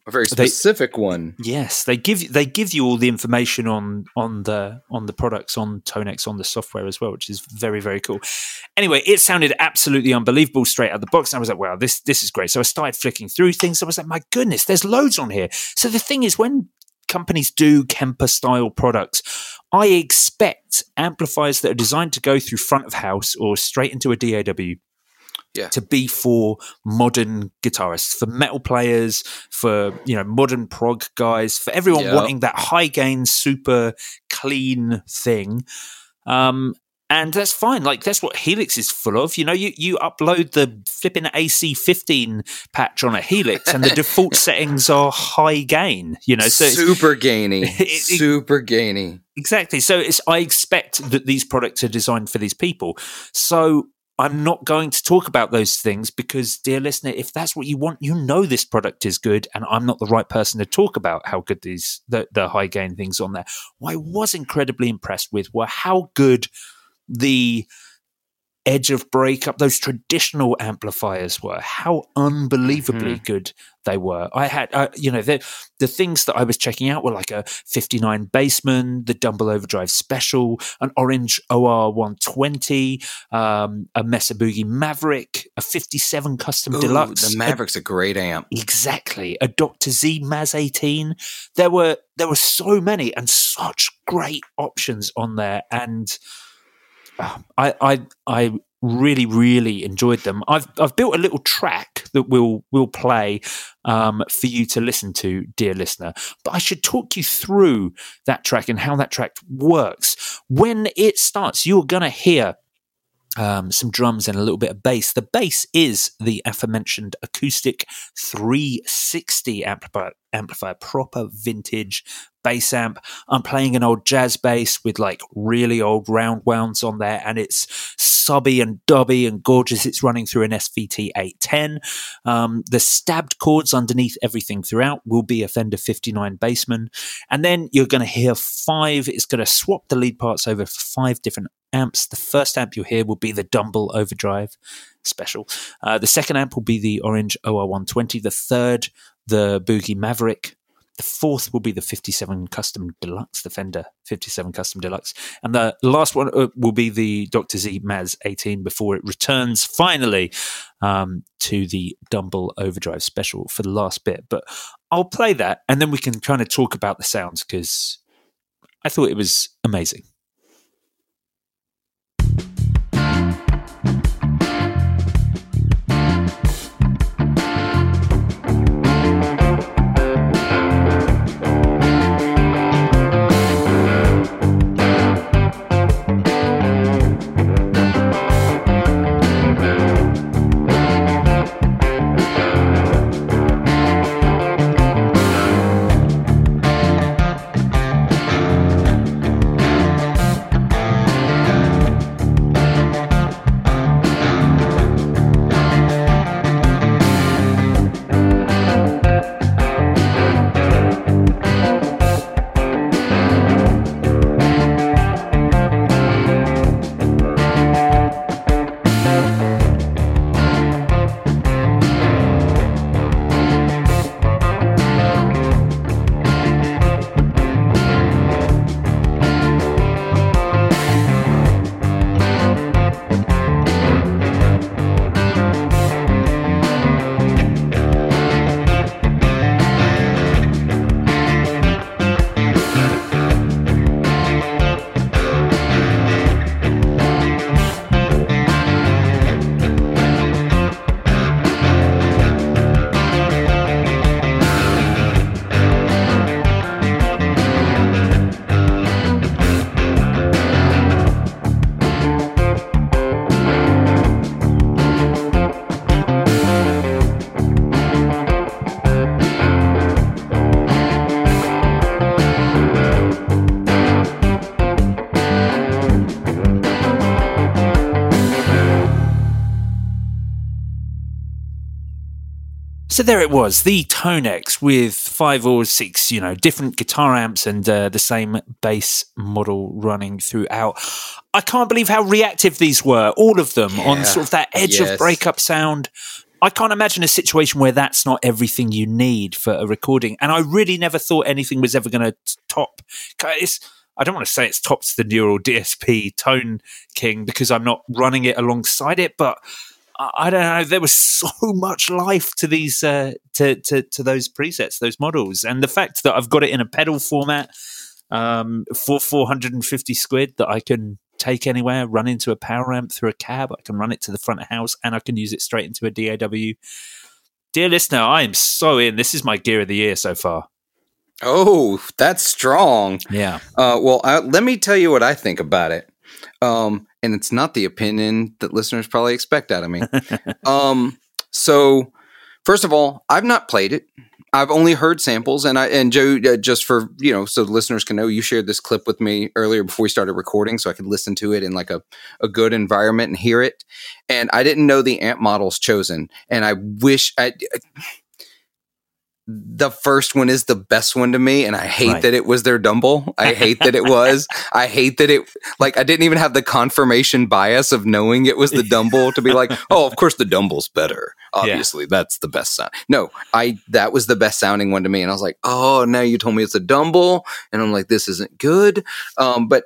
a very specific they, one. Yes, they give they give you all the information on on the on the products, on Tonex, on the software as well, which is very, very cool. Anyway, it sounded absolutely unbelievable straight out of the box. And I was like, wow, this this is great. So I started flicking through things. I was like, my goodness, there's loads on here. So the thing is, when companies do Kemper style products, I expect amplifiers that are designed to go through front of house or straight into a D A W yeah. to be for modern guitarists, for metal players, for, you know, modern prog guys, for everyone yep. wanting that high gain, super clean thing. Um, And that's fine. Like, that's what Helix is full of. You know, you, you upload the flipping A C fifteen patch on a Helix and the default settings are high gain, you know. So super gainy. It, it, super gainy. Exactly. So it's, I expect that these products are designed for these people. So I'm not going to talk about those things because, dear listener, if that's what you want, you know this product is good, and I'm not the right person to talk about how good these the, the high gain things on there. What I was incredibly impressed with were how good the edge of breakup, those traditional amplifiers were, how unbelievably mm-hmm. good they were. I had, uh, you know, the, the things that I was checking out were like a fifty-nine Bassman, the Dumble Overdrive Special, an Orange O R one twenty, um, a Mesa Boogie Maverick, a fifty-seven Custom Ooh, Deluxe. The Maverick's a, a great amp. Exactly. A Doctor Z Maz eighteen. There were, there were so many and such great options on there. And I, I I really really enjoyed them. I've I've built a little track that we'll we'll play um, for you to listen to, dear listener. But I should talk you through that track and how that track works. When it starts, you're gonna hear Um, some drums and a little bit of bass. The bass is the aforementioned acoustic three sixty amplifier, amplifier, proper vintage bass amp. I'm playing an old jazz bass with like really old round wounds on there, and it's subby and dubby and gorgeous. It's running through an S V T eight ten. Um, the stabbed chords underneath everything throughout will be a Fender fifty-nine Bassman, and then you're going to hear five. It's going to swap the lead parts over for five different amps. The first amp you'll hear will be the Dumble Overdrive Special. Uh, the second amp will be the Orange O R one twenty. The third, the Boogie Maverick. The fourth will be the fifty-seven Custom Deluxe, the Fender fifty-seven Custom Deluxe. And the last one uh, will be the Doctor Z Maz eighteen before it returns finally um, to the Dumble Overdrive Special for the last bit. But I'll play that and then we can kind of talk about the sounds because I thought it was amazing. So there it was, the Tonex with five or six, you know, different guitar amps and uh, the same bass model running throughout. I can't believe how reactive these were, all of them, yeah. on sort of that edge yes. of breakup sound. I can't imagine a situation where that's not everything you need for a recording. And I really never thought anything was ever going to top. It's, I don't want to say it's tops the Neural D S P Tone King because I'm not running it alongside it, but I don't know. There was so much life to these, uh, to, to to those presets, those models, and the fact that I've got it in a pedal format um, for four hundred fifty squid that I can take anywhere, run into a power amp through a cab. I can run it to the front of house, and I can use it straight into a D A W. Dear listener, I am so in. This is my gear of the year so far. Oh, that's strong. Yeah. Uh, well, I, let me tell you what I think about it. Um, and it's not the opinion that listeners probably expect out of me. um, so, first of all, I've not played it. I've only heard samples, and I and Joe, uh, just for you know, so the listeners can know, you shared this clip with me earlier before we started recording, so I could listen to it in like a, a good environment and hear it. And I didn't know the amp models chosen, and I wish I. The first one is the best one to me, and I hate right. that it was their Dumble. I hate that it was. I hate that it, like, I didn't even have the confirmation bias of knowing it was the Dumble to be like, oh, of course the Dumble's better. Obviously, yeah. That's the best sound. No, I that was the best sounding one to me, and I was like, oh, now you told me it's a Dumble, and I'm like, this isn't good. Um, but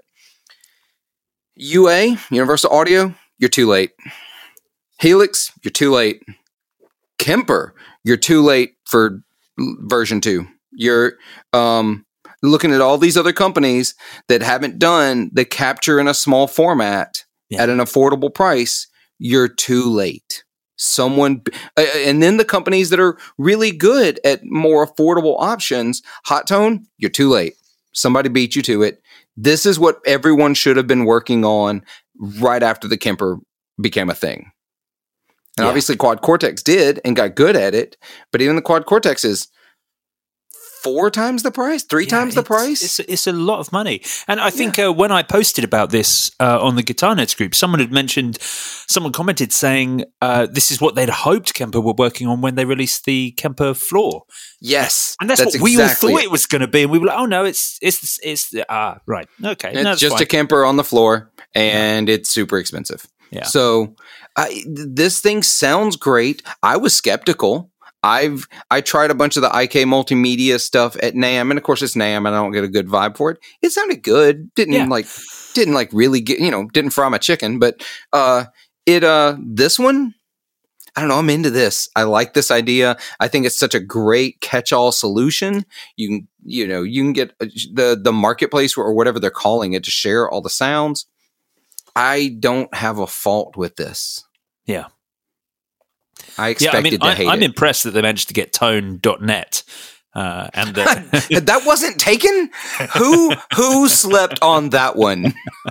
U A, Universal Audio, you're too late. Helix, you're too late. Kemper, you're too late for version two. You're um, looking at all these other companies that haven't done the capture in a small format yeah. at an affordable price. You're too late. Someone, uh, and then the companies that are really good at more affordable options, Hot Tone, you're too late. Somebody beat you to it. This is what everyone should have been working on right after the Kemper became a thing. And yeah. obviously Quad Cortex did and got good at it, but even the Quad Cortex is four times the price, three yeah, times the it's, price. It's, it's a lot of money. And I think yeah. uh, when I posted about this uh, on the Guitar Nerds group, someone had mentioned, someone commented saying uh, this is what they'd hoped Kemper were working on when they released the Kemper Floor. Yes. And that's, that's what exactly we all thought it. it was going to be. And we were like, oh no, it's, it's, it's, ah, right. Okay. It's no, just fine. a Kemper on the floor and it's super expensive. Yeah. So I, this thing sounds great. I was skeptical. I've I tried a bunch of the I K multimedia stuff at NAMM, and of course it's NAMM, and I don't get a good vibe for it. It sounded good. Didn't yeah. like didn't like really get you know didn't fry my chicken, but uh, it uh this one. I don't know. I'm into this. I like this idea. I think it's such a great catch-all solution. You can, you know, you can get the the marketplace or whatever they're calling it to share all the sounds. I don't have a fault with this. Yeah. I expected yeah, I mean, to I, hate I'm it. impressed that they managed to get tone dot net. Uh, and the- that wasn't taken? Who who slept on that one?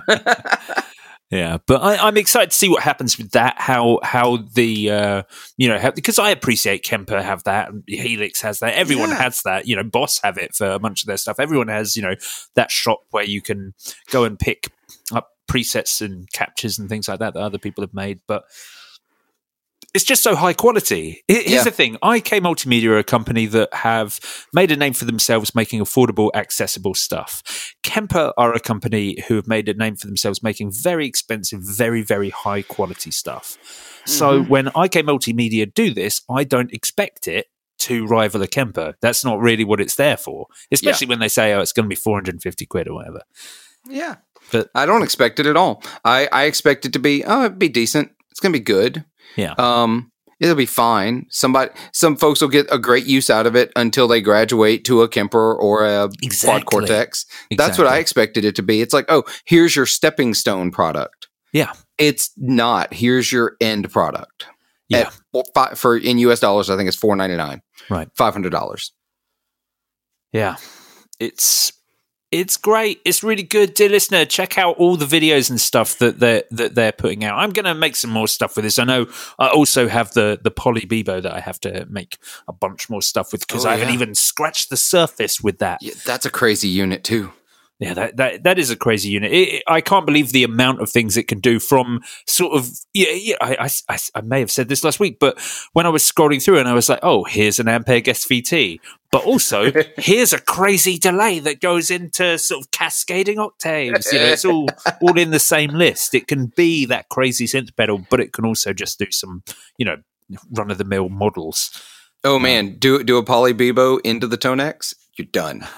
Yeah, but I, I'm excited to see what happens with that. How how the uh, you know how, because I appreciate Kemper have that, Helix has that, everyone yeah. has that. You know, Boss have it for a bunch of their stuff. Everyone has you know that shop where you can go and pick up presets and captures and things like that that other people have made, but it's just so high quality. Here's yeah. the thing. I K Multimedia are a company that have made a name for themselves making affordable, accessible stuff. Kemper are a company who have made a name for themselves making very expensive, very, very high quality stuff. Mm-hmm. So when I K Multimedia do this, I don't expect it to rival a Kemper. That's not really what it's there for, especially yeah. when they say, oh, it's going to be four hundred fifty quid or whatever. Yeah. But I don't expect it at all. I, I expect it to be, oh, it'd be decent. It's going to be good. Yeah. Um, it'll be fine. Somebody, some folks will get a great use out of it until they graduate to a Kemper or a exactly. Quad Cortex. Exactly. That's what I expected it to be. It's like, oh, here's your stepping stone product. Yeah. It's not. Here's your end product. Yeah. At, for in U S dollars, I think it's four ninety-nine. Right. five hundred dollars. Yeah. It's It's great. It's really good. Dear listener, check out all the videos and stuff that they're, that they're putting out. I'm going to make some more stuff with this. I know I also have the, the Poly Bebo that I have to make a bunch more stuff with because oh, I haven't yeah. even scratched the surface with that. Yeah, that's a crazy unit too. Yeah, that, that that is a crazy unit. It, it, I can't believe the amount of things it can do from sort of, yeah, yeah I, I, I may have said this last week, but when I was scrolling through and I was like, oh, here's an Ampeg S V T, but also here's a crazy delay that goes into sort of cascading octaves. You know, it's all, all in the same list. It can be that crazy synth pedal, but it can also just do some, you know, run of the mill models. Oh man, do do a Poly Bebo into the Tonex, you're done.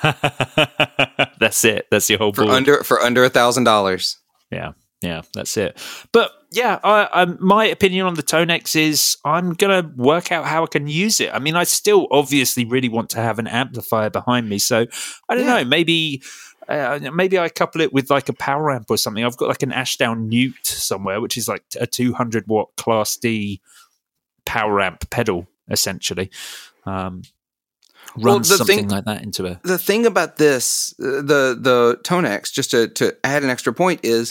That's it. That's your whole for board. under for under a thousand dollars. Yeah, yeah, that's it. But yeah, I, I, my opinion on the Tonex is I'm gonna work out how I can use it. I mean, I still obviously really want to have an amplifier behind me, so I don't yeah. know. Maybe. Uh, maybe I couple it with like a power amp or something. I've got like an Ashdown Newt somewhere, which is like a two hundred watt Class D power amp pedal, essentially. Um, run well, something thing, like that into a. The thing about this, the the Tonex, just to to add an extra point, is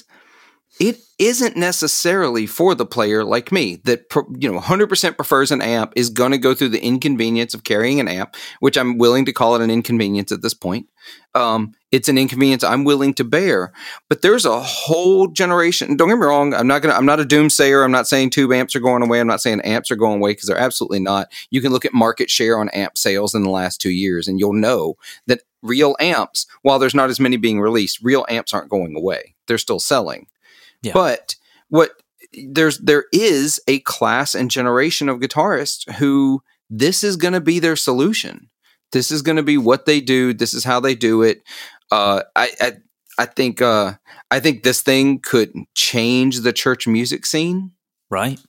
it isn't necessarily for the player like me that you know one hundred percent prefers an amp, is going to go through the inconvenience of carrying an amp, which I'm willing to call it an inconvenience at this point. Um, it's an inconvenience I'm willing to bear, but there's a whole generation. Don't get me wrong. I'm not going to, I'm not a doomsayer. I'm not saying tube amps are going away. I'm not saying amps are going away, because they're absolutely not. You can look at market share on amp sales in the last two years and you'll know that real amps, while there's not as many being released, real amps aren't going away. They're still selling. Yeah. But what there's, there is a class and generation of guitarists who this is going to be their solution. This is going to be what they do. This is how they do it. Uh, I, I, I think, uh, I think this thing could change the church music scene, right?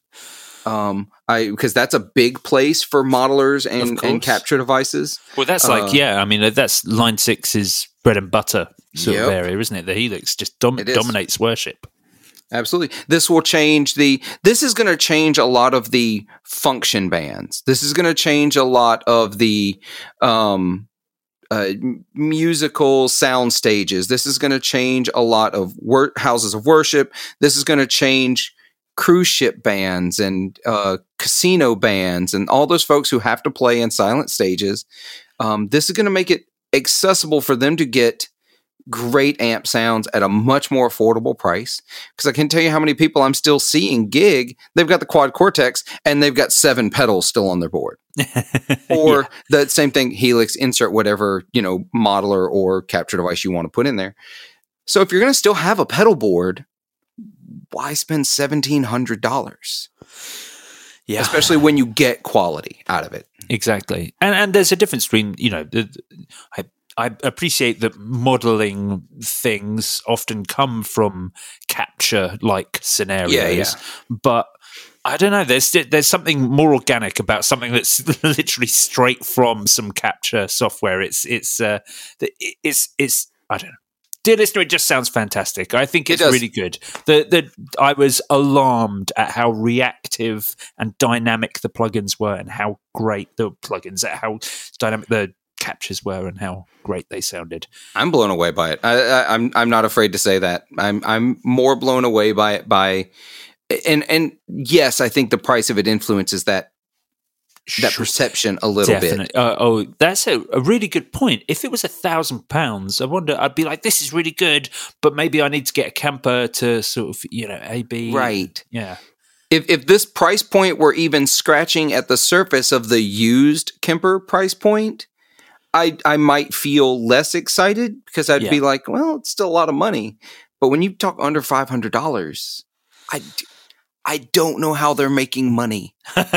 Um, I because that's a big place for modelers and, and capture devices. Well, that's uh, like yeah. I mean, that's Line Six's bread and butter sort yep. of area, isn't it? The Helix just dom- dominates worship. Absolutely. This will change the, this is going to change a lot of the function bands. This is going to change a lot of the um, uh, musical sound stages. This is going to change a lot of wor- houses of worship. This is going to change cruise ship bands and uh, casino bands and all those folks who have to play in silent stages. Um, this is going to make it accessible for them to get great amp sounds at a much more affordable price. Because I can tell you how many people I'm still seeing gig. They've got the Quad Cortex and they've got seven pedals still on their board. Or yeah. the same thing, Helix, insert whatever, you know, modeler or capture device you want to put in there. So if you're going to still have a pedal board, why spend seventeen hundred dollars? Yeah. Especially when you get quality out of it. Exactly. And and there's a difference between, you know, the, I I appreciate that modeling things often come from capture-like scenarios, yeah, yeah. but I don't know. There's there's something more organic about something that's literally straight from some capture software. It's it's uh, it's it's I don't know. Dear listener, it just sounds fantastic. I think it's it really good. The the I was alarmed at how reactive and dynamic the plugins were, and how great the plugins, at how dynamic the captures were and how great they sounded. I'm blown away by it. I, I, I'm I'm not afraid to say that. I'm I'm more blown away by it by, and and yes, I think the price of it influences that that sure. perception a little Definitely. bit. Uh, oh, that's a, a really good point. If it was a thousand pounds, I wonder. I'd be like, this is really good, but maybe I need to get a Kemper to sort of you know A B right. Yeah. If if this price point were even scratching at the surface of the used Kemper price point, I I might feel less excited, because I'd yeah. be like, well, it's still a lot of money. But when you talk under five hundred dollars, I, I don't know how they're making money.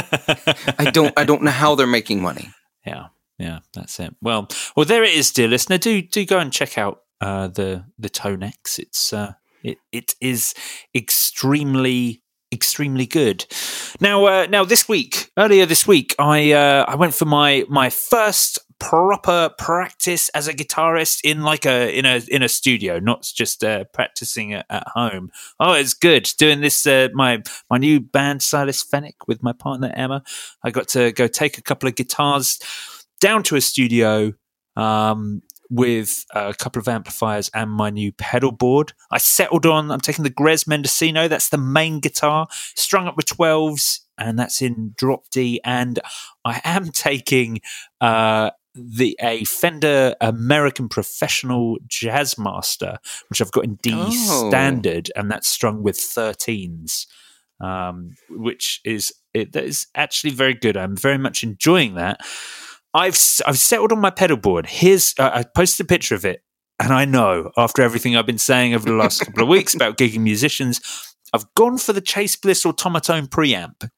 I don't I don't know how they're making money. Yeah, yeah, that's it. Well, well, there it is, dear listener. Do do go and check out uh, the the Tonex. It's uh, it it is extremely. extremely good. Now, uh, now this week, earlier this week, I uh, I went for my my first proper practice as a guitarist in like a in a in a studio, not just uh, practicing at, at home. Oh, it's good doing this. Uh, my my new band, Silas Fennick, with my partner Emma. I got to go take a couple of guitars down to a studio. Um, with a couple of amplifiers and my new pedal board. I settled on, I'm taking the Grez Mendocino, that's the main guitar, strung up with twelves, and that's in drop D, and I am taking uh, the a Fender American Professional Jazzmaster, which I've got in D oh. standard, and that's strung with thirteens, um, which is, it, that is actually very good. I'm very much enjoying that. I've I've settled on my pedal board. Here's uh, I posted a picture of it, and I know after everything I've been saying over the last couple of weeks about gigging musicians, I've gone for the Chase Bliss Automaton preamp.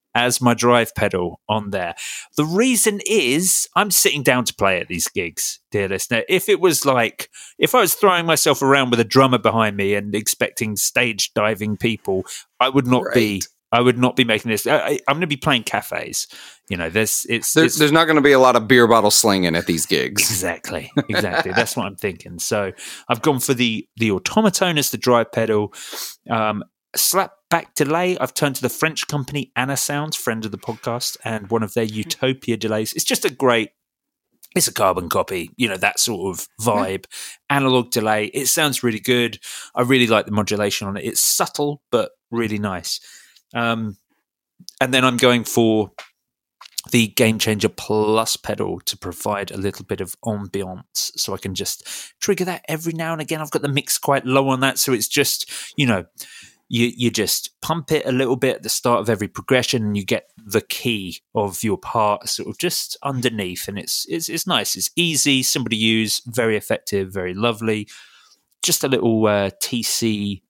as my drive pedal on there. The reason is I'm sitting down to play at these gigs, dear listener. If it was like, if I was throwing myself around with a drummer behind me and expecting stage diving people, I would not right. be. I would not be making this. I, I'm going to be playing cafes. You know, there's it's there's, it's, there's not going to be a lot of beer bottle slinging at these gigs. Exactly, exactly. That's what I'm thinking. So I've gone for the the automaton as the drive pedal. Um, slap back delay. I've turned to the French company Anasound, friend of the podcast, and one of their Utopia delays. It's just a great. It's a carbon copy, you know, that sort of vibe. Yeah. Analog delay. It sounds really good. I really like the modulation on it. It's subtle but really nice. Um, and then I'm going for the Game Changer Plus pedal to provide a little bit of ambiance, so I can just trigger that every now and again. I've got the mix quite low on that, so it's just, you know, you you just pump it a little bit at the start of every progression, and you get the key of your part sort of just underneath, and it's it's it's nice. It's easy, simple to use, very effective, very lovely. Just a little uh, T C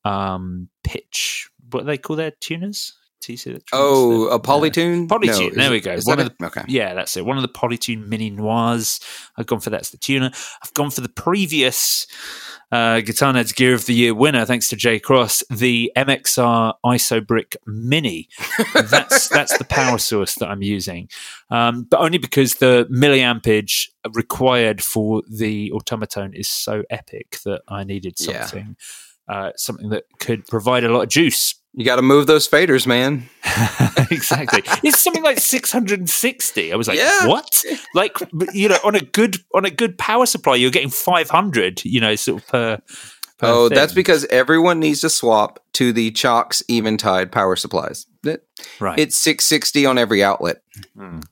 um, pitch. What do they call their tuners? T C. Oh, a Polytune? Uh, Polytune. No, there it, we go. One of the, okay. Yeah, that's it. One of the Polytune Mini Noirs. I've gone for that's the tuner. I've gone for the previous uh, Guitar Nerds Gear of the Year winner, thanks to Jay Cross, the M X R Isobrick Mini. that's that's the power source that I'm using, um, but only because the milliampage required for the automaton is so epic that I needed something, yeah. uh, something that could provide a lot of juice. You got to move those faders, man. Exactly. It's something like six hundred sixty. I was like, yeah. what? Like, you know, on a good on a good power supply, you're getting five hundred, you know, sort of per, per Oh, thing. That's because everyone needs to swap to the Chox Eventide power supplies. It, right. It's six sixty on every outlet. Mm.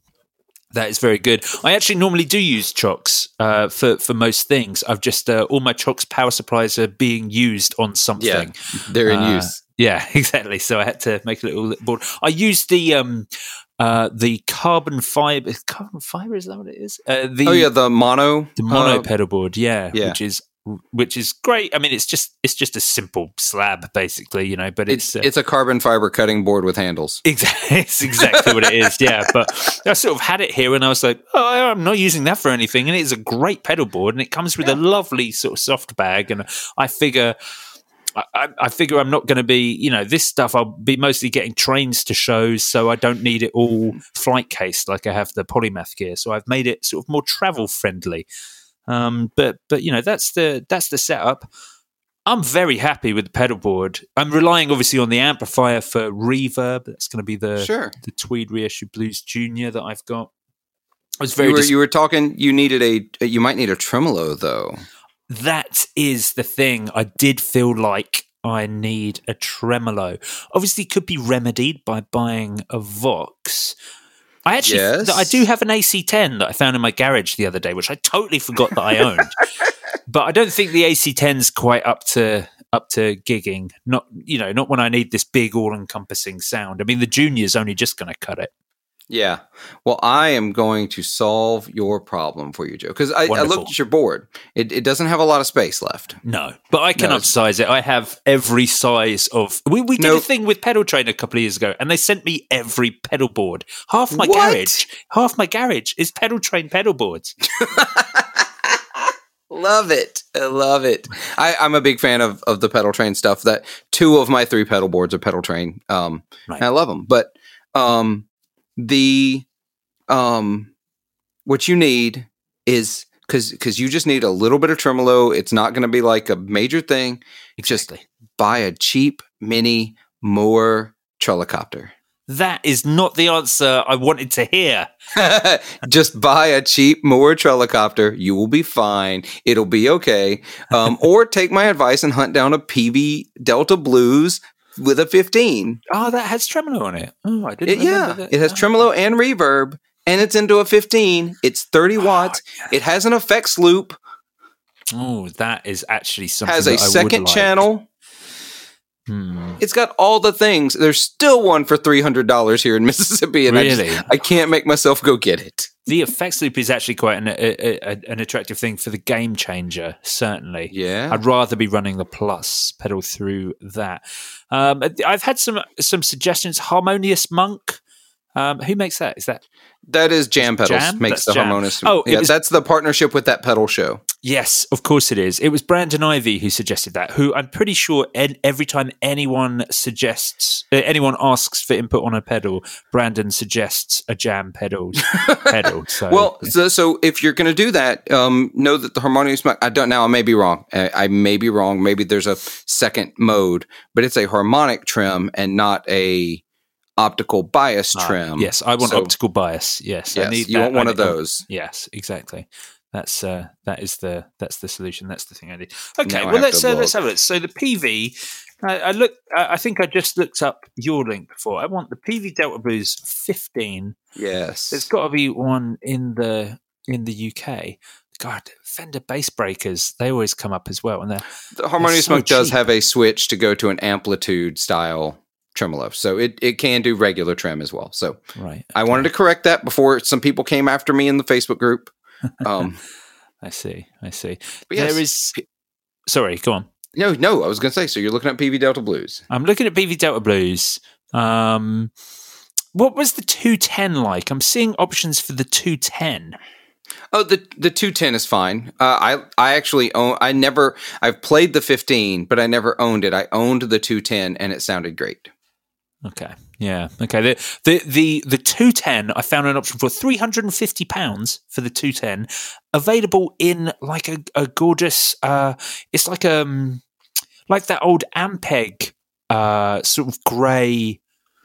That is very good. I actually normally do use Chox uh, for, for most things. I've just, uh, all my Chox power supplies are being used on something. Yeah, they're in uh, use. Yeah, exactly. So I had to make a little board. I used the um, uh, the carbon fiber. Carbon fiber, is that what it is? Uh, the, oh yeah, the mono, the mono uh, pedal board. Yeah, yeah, which is which is great. I mean, it's just it's just a simple slab, basically, you know. But it's it's, uh, it's a carbon fiber cutting board with handles. Exactly, it's exactly what it is. Yeah, but I sort of had it here, and I was like, oh, I'm not using that for anything. And it's a great pedal board, and it comes with yeah. a lovely sort of soft bag. And I figure. I, I figure I'm not going to be, you know, this stuff I'll be mostly getting trains to shows, so I don't need it all flight cased like I have the Polymath gear. So I've made it sort of more travel friendly. Um, but but you know, that's the that's the setup. I'm very happy with the pedal board. I'm relying obviously on the amplifier for reverb. That's going to be the sure. the Tweed Reissue Blues Junior that I've got. I was very. You were, dis- you were talking. You needed a. You might need a tremolo though. That is the thing. I did feel like I need a tremolo. Obviously, it could be remedied by buying a Vox. I actually, yes. I do have an A C ten that I found in my garage the other day, which I totally forgot that I owned. But I don't think the A C ten's quite up to up to gigging. Not, you know, not when I need this big, all-encompassing sound. I mean, the Junior's only just going to cut it. Yeah. Well, I am going to solve your problem for you, Joe, because I, I looked at your board. It, it doesn't have a lot of space left. No, but I can no, upsize it. I have every size of... We, we did nope. a thing with Pedal Train a couple of years ago, and they sent me every pedal board. Half my what? garage, half my garage is Pedal Train pedal boards. Love it. I love it. I, I'm a big fan of, of the Pedal Train stuff. That two of my three pedal boards are Pedal Train. Um, right. and I love them. But... Um, The, um, what you need is, cause, cause you just need a little bit of tremolo. It's not going to be like a major thing. Exactly. Just buy a cheap mini Moore Trellicopter. That is not the answer I wanted to hear. Just buy a cheap Moore Trellicopter. You will be fine. It'll be okay. Um, or take my advice and hunt down a P V Delta Blues with a fifteen. Oh, that has tremolo on it. Oh, I didn't it, Yeah, that. it has oh. tremolo and reverb, and it's into a fifteen. It's thirty watts. Oh, it has an effects loop. Oh, that is actually something Has a that I second would like. channel. Hmm. It's got all the things. There's still one for three hundred dollars here in Mississippi, and really? I, just, I can't make myself go get it. the effects loop is actually quite an, a, a, an attractive thing for the Game Changer, certainly. Yeah. I'd rather be running the Plus pedal through that. Um, I've had some some suggestions. Harmonious Monk. Um, who makes that? Is that that is Jam Pedals Jam? makes That's the Jam. Harmonious? Oh, yeah, was, that's the partnership with that pedal show. Yes, of course it is. It was Brandon Ivy who suggested that. Who I'm pretty sure ed- every time anyone suggests, uh, anyone asks for input on a pedal, Brandon suggests a Jam Pedals pedal. So, well, yeah. so, so if you're going to do that, um, know that the Harmonious Monk. I don't now. I may be wrong. I, I may be wrong. Maybe there's a second mode, but it's a harmonic trim and not a optical bias trim. Ah, yes, I want so, optical bias. Yes, yes I need you that. want one I of need, those. Yes, exactly. That's uh, that is the that's the solution. That's the thing I need. Okay, Now I well have let's to uh, let's look. have it. So the P V, I, I look. I, I think I just looked up your link before. I want the P V Delta Blues fifteen. Yes, There's got to be one in the in the U K. God, Fender bass breakers, they always come up as well. And they're, the Harmonious they're so Monk does cheap. have a switch to go to an amplitude style tremolo, so it, it can do regular trim as well. So Right. Okay. I wanted to correct that before some people came after me in the Facebook group. Um, I see. I see. But yes, there is. Sorry, go on. no, no, I was going to say. So you're looking at P V Delta Blues. I'm looking at P V Delta Blues. Um, what was the two ten like? I'm seeing options for the two ten. Oh, the the two ten is fine. Uh, I I actually own. I never. I've played the fifteen, but I never owned it. I owned the two ten, and it sounded great. Okay. Yeah. Okay. The the the, the two ten, I found an option for three hundred fifty pounds for the two ten, available in like a, a gorgeous. Uh, it's like um like that old Ampeg uh sort of grey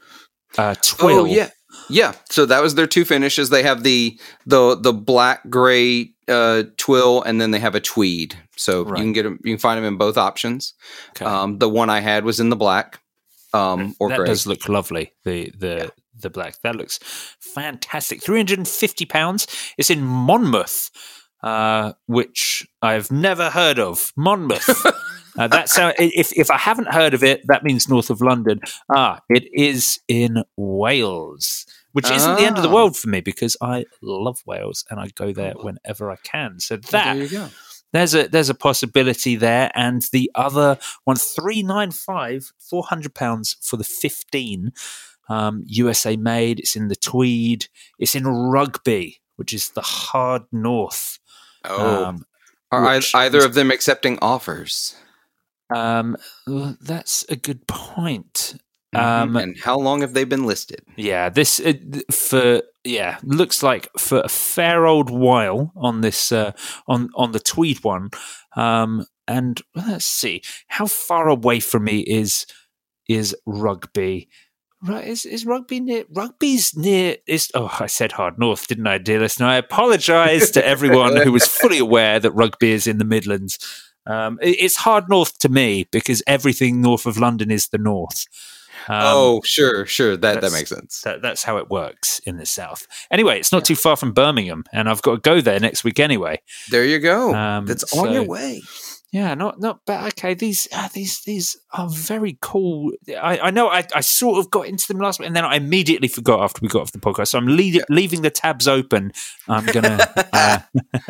uh twill. Oh yeah, yeah. So that was their two finishes. They have the the the black gray uh, twill, and then they have a tweed. So Right. you can get them. You can find them in both options. Okay. Um, the one I had was in the black. Um, or that gray. does look lovely. The the Yeah. the black that looks fantastic. Three hundred and fifty pounds. It's in Monmouth, uh, which I've never heard of. Monmouth. uh, that's how. If if I haven't heard of it, that means north of London. Ah, it is in Wales, which isn't the end of the Ah. world for me because I love Wales and I go there whenever I can. So that. There you go. There's a there's a possibility there, and the other one three nine five four hundred pounds for the fifteen, um, U S A made. It's in the tweed. It's in Rugby, which is the hard north. Oh, Um, are ei- which either is- of them accepting offers? Um, well, that's a good point. Um, and how long have they been listed? Yeah, this uh, th- for yeah looks like for a fair old while on this uh, on on the tweed one. Um, and let's see how far away from me is is Rugby. Right, is is Rugby near? Rugby's near. Is oh, I said hard north, didn't I, dear listener? I apologise to everyone who was fully aware that Rugby is in the Midlands. Um, it, it's hard north to me because everything north of London is the north. Um, oh, sure, sure. That that that's- makes sense. That, that's how it works in the south. Anyway, it's not too far from Birmingham, and I've got to go there next week anyway. There you go. Um, That's on so- your way. Yeah, not not bad. Okay, these uh, these these are very cool. I, I know I, I sort of got into them last week, and then I immediately forgot after we got off the podcast. So I'm lead- leaving the tabs open. I'm gonna. Uh,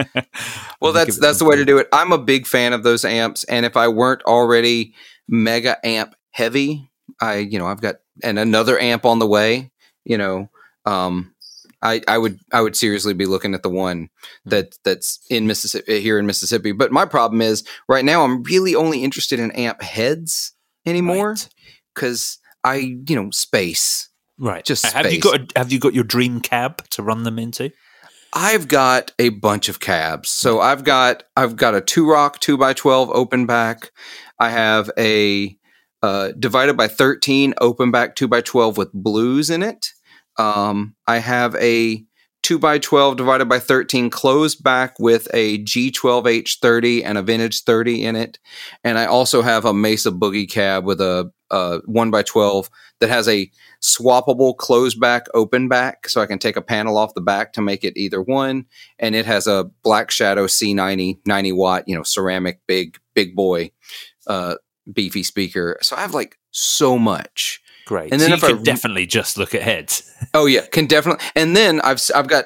Well, that's that's the way to do it. I'm a big fan of those amps, and if I weren't already mega amp heavy, I you know I've got and another amp on the way. You know, um, I I would I would seriously be looking at the one that that's in Mississippi here in Mississippi. But my problem is right now I'm really only interested in amp heads anymore Right. because I you know space. Right. Just have you space. got a, have you got your dream cab to run them into? I've got a bunch of cabs. So I've got I've got a two rock two by twelve open back. I have a uh, divided by thirteen open back two by twelve with blues in it. Um, I have a two by twelve divided by thirteen closed back with a G twelve H thirty and a vintage thirty in it. And I also have a Mesa Boogie cab with a, a one by twelve that has a swappable closed back open back, so I can take a panel off the back to make it either one. And it has a Black Shadow C ninety ninety watt, you know, ceramic big big boy, uh, beefy speaker. So I have like so much. Great. And so then you if I can re- definitely just look at heads. Oh yeah, can definitely. And then I've I've got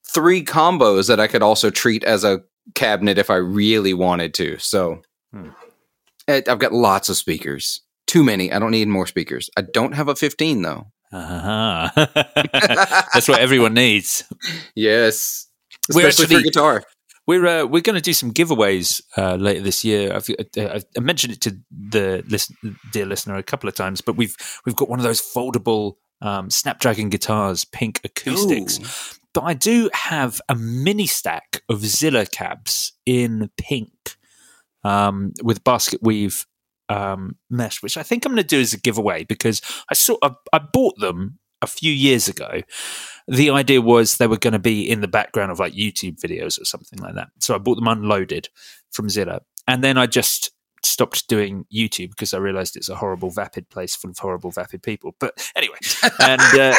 three combos that I could also treat as a cabinet if I really wanted to. So hmm. I've got lots of speakers. Too many. I don't need more speakers. I don't have a fifteen though. Uh-huh. That's what everyone needs. Yes, we're especially actually, for guitar. We're uh, we're going to do some giveaways uh, later this year. I've, uh, I mentioned it to the listen, dear listener a couple of times, but we've we've got one of those foldable um, Snapdragon guitars, pink acoustics. Ooh. But I do have a mini stack of Zilla cabs in pink um, with basket weave um, mesh, which I think I'm going to do as a giveaway because I saw I, I bought them a few years ago. The idea was they were going to be in the background of like YouTube videos or something like that. So I bought them unloaded from Zilla. And then I just stopped doing YouTube because I realized it's a horrible, vapid place full of horrible, vapid people. But anyway, and uh,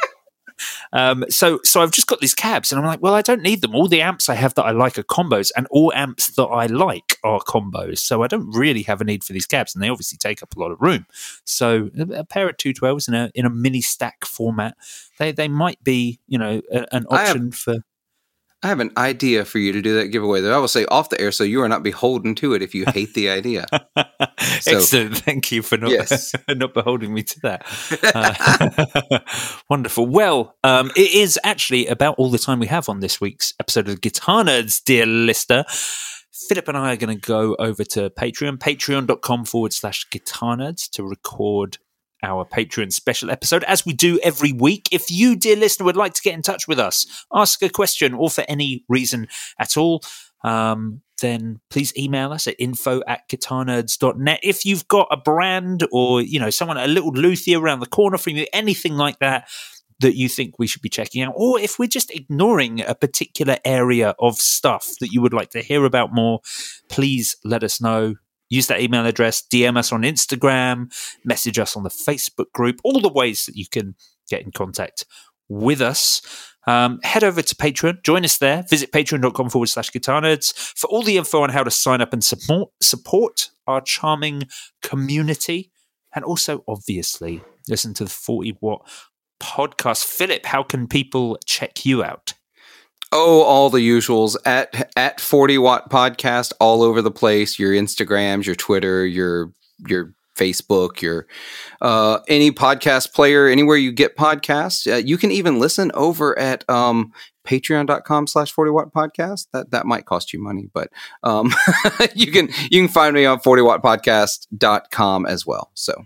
um, so so I've just got these cabs and I'm like, well, I don't need them. All the amps I have that I like are combos and all amps that I like are combos. So I don't really have a need for these cabs and they obviously take up a lot of room. So a, a pair of two twelves in a in a mini stack format, they they might be, you know, a, an option have, for... I have an idea for you to do that giveaway that I will say off the air so you are not beholden to it if you hate the idea. So, excellent. Thank you for not, yes. not beholding me to that. Uh, wonderful. Well, um, it is actually about all the time we have on this week's episode of Guitar Nerds, dear listener. Philip and I are going to go over to Patreon, patreon.com forward slash guitar nerds to record our Patreon special episode, as we do every week. If you, dear listener, would like to get in touch with us, ask a question, or for any reason at all, um, then please email us at info at guitar nerds dot net. If you've got a brand or, you know, someone, a little luthier around the corner from you, anything like that, that you think we should be checking out, or if we're just ignoring a particular area of stuff that you would like to hear about more, please let us know. Use that email address, D M us on Instagram, message us on the Facebook group, all the ways that you can get in contact with us. Um, head over to Patreon, join us there, visit patreon.com forward slash guitar nerds for all the info on how to sign up and support, support our charming community. And also, obviously, listen to the forty watt podcast. Philip, how can people check you out? Oh, all the usuals at at forty watt podcast all over the place. Your Instagrams, your Twitter, your your Facebook, your uh, any podcast player, anywhere you get podcasts. Uh, you can even listen over at um, patreon.com slash 40 watt podcast. That that might cost you money, but um, you can you can find me on forty watt podcast dot com as well. So.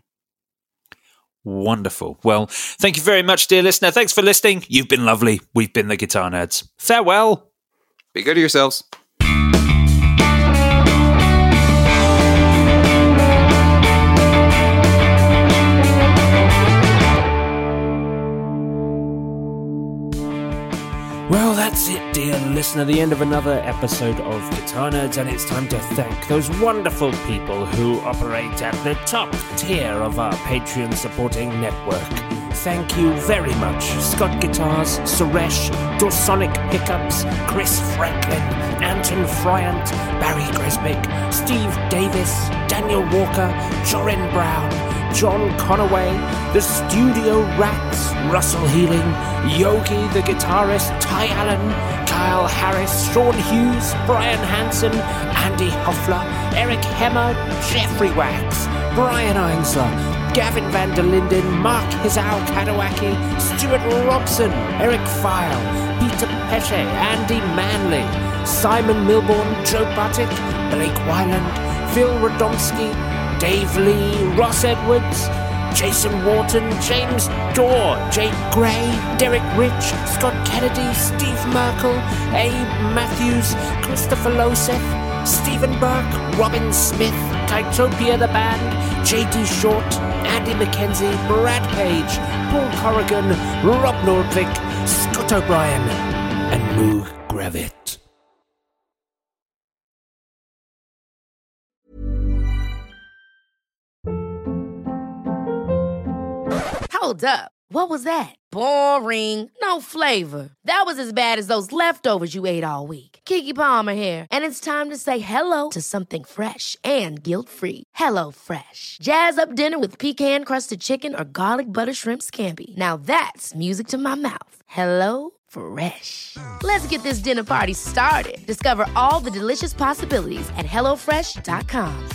Wonderful. Well, thank you very much, dear listener. Thanks for listening. You've been lovely. We've been the Guitar Nerds. Farewell. Be good to yourselves. Well, that's it, dear listener. The end of another episode of Guitar Nerds, and it's time to thank those wonderful people who operate at the top tier of our Patreon supporting network. Thank you very much, Scott Guitars, Suresh, Dorsonic Pickups, Chris Franklin, Anton Fryant, Barry Gresbick, Steve Davis, Daniel Walker, Jorin Brown, John Conaway, The Studio Rats, Russell Healing, Yogi the guitarist, Ty Allen, Kyle Harris, Sean Hughes, Brian Hansen, Andy Hoffler, Eric Hemmer, Jeffrey Wax, Brian Einsler, Gavin van der Linden, Mark Hizao Kadawaki, Stuart Robson, Eric File, Peter Pesce, Andy Manley, Simon Milbourne, Joe Buttick, Blake Wyland, Phil Radomski, Dave Lee, Ross Edwards, Jason Wharton, James Dorr, Jake Gray, Derek Rich, Scott Kennedy, Steve Merkel, Abe Matthews, Christopher Loseth, Stephen Burke, Robin Smith, Tytopia the Band, J D Short, Andy McKenzie, Brad Page, Paul Corrigan, Rob Nordvik, Scott O'Brien, and Moog Gravett. Hold up. What was that? Boring. No flavor. That was as bad as those leftovers you ate all week. Keke Palmer here, and it's time to say hello to something fresh and guilt-free. Hello Fresh. Jazz up dinner with pecan-crusted chicken or garlic butter shrimp scampi. Now that's music to my mouth. Hello Fresh. Let's get this dinner party started. Discover all the delicious possibilities at hello fresh dot com.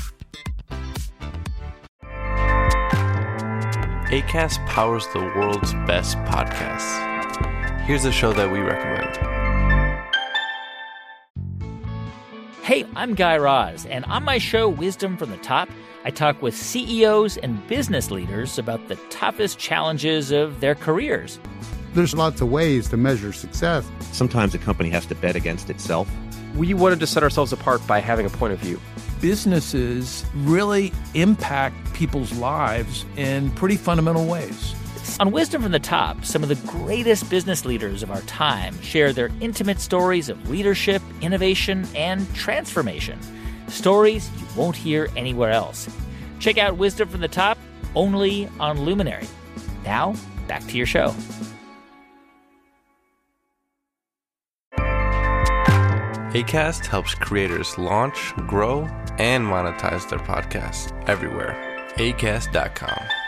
Acast powers the world's best podcasts. Here's a show that we recommend. Hey, I'm Guy Raz, and on my show, Wisdom from the Top, I talk with C E Os and business leaders about the toughest challenges of their careers. There's lots of ways to measure success. Sometimes a company has to bet against itself. We wanted to set ourselves apart by having a point of view. Businesses really impact people's lives in pretty fundamental ways. On Wisdom from the Top, some of the greatest business leaders of our time share their intimate stories of leadership, innovation, and transformation. Stories you won't hear anywhere else. Check out Wisdom from the Top, only on Luminary. Now, back to your show. Acast helps creators launch, grow, and monetize their podcasts everywhere. acast dot com.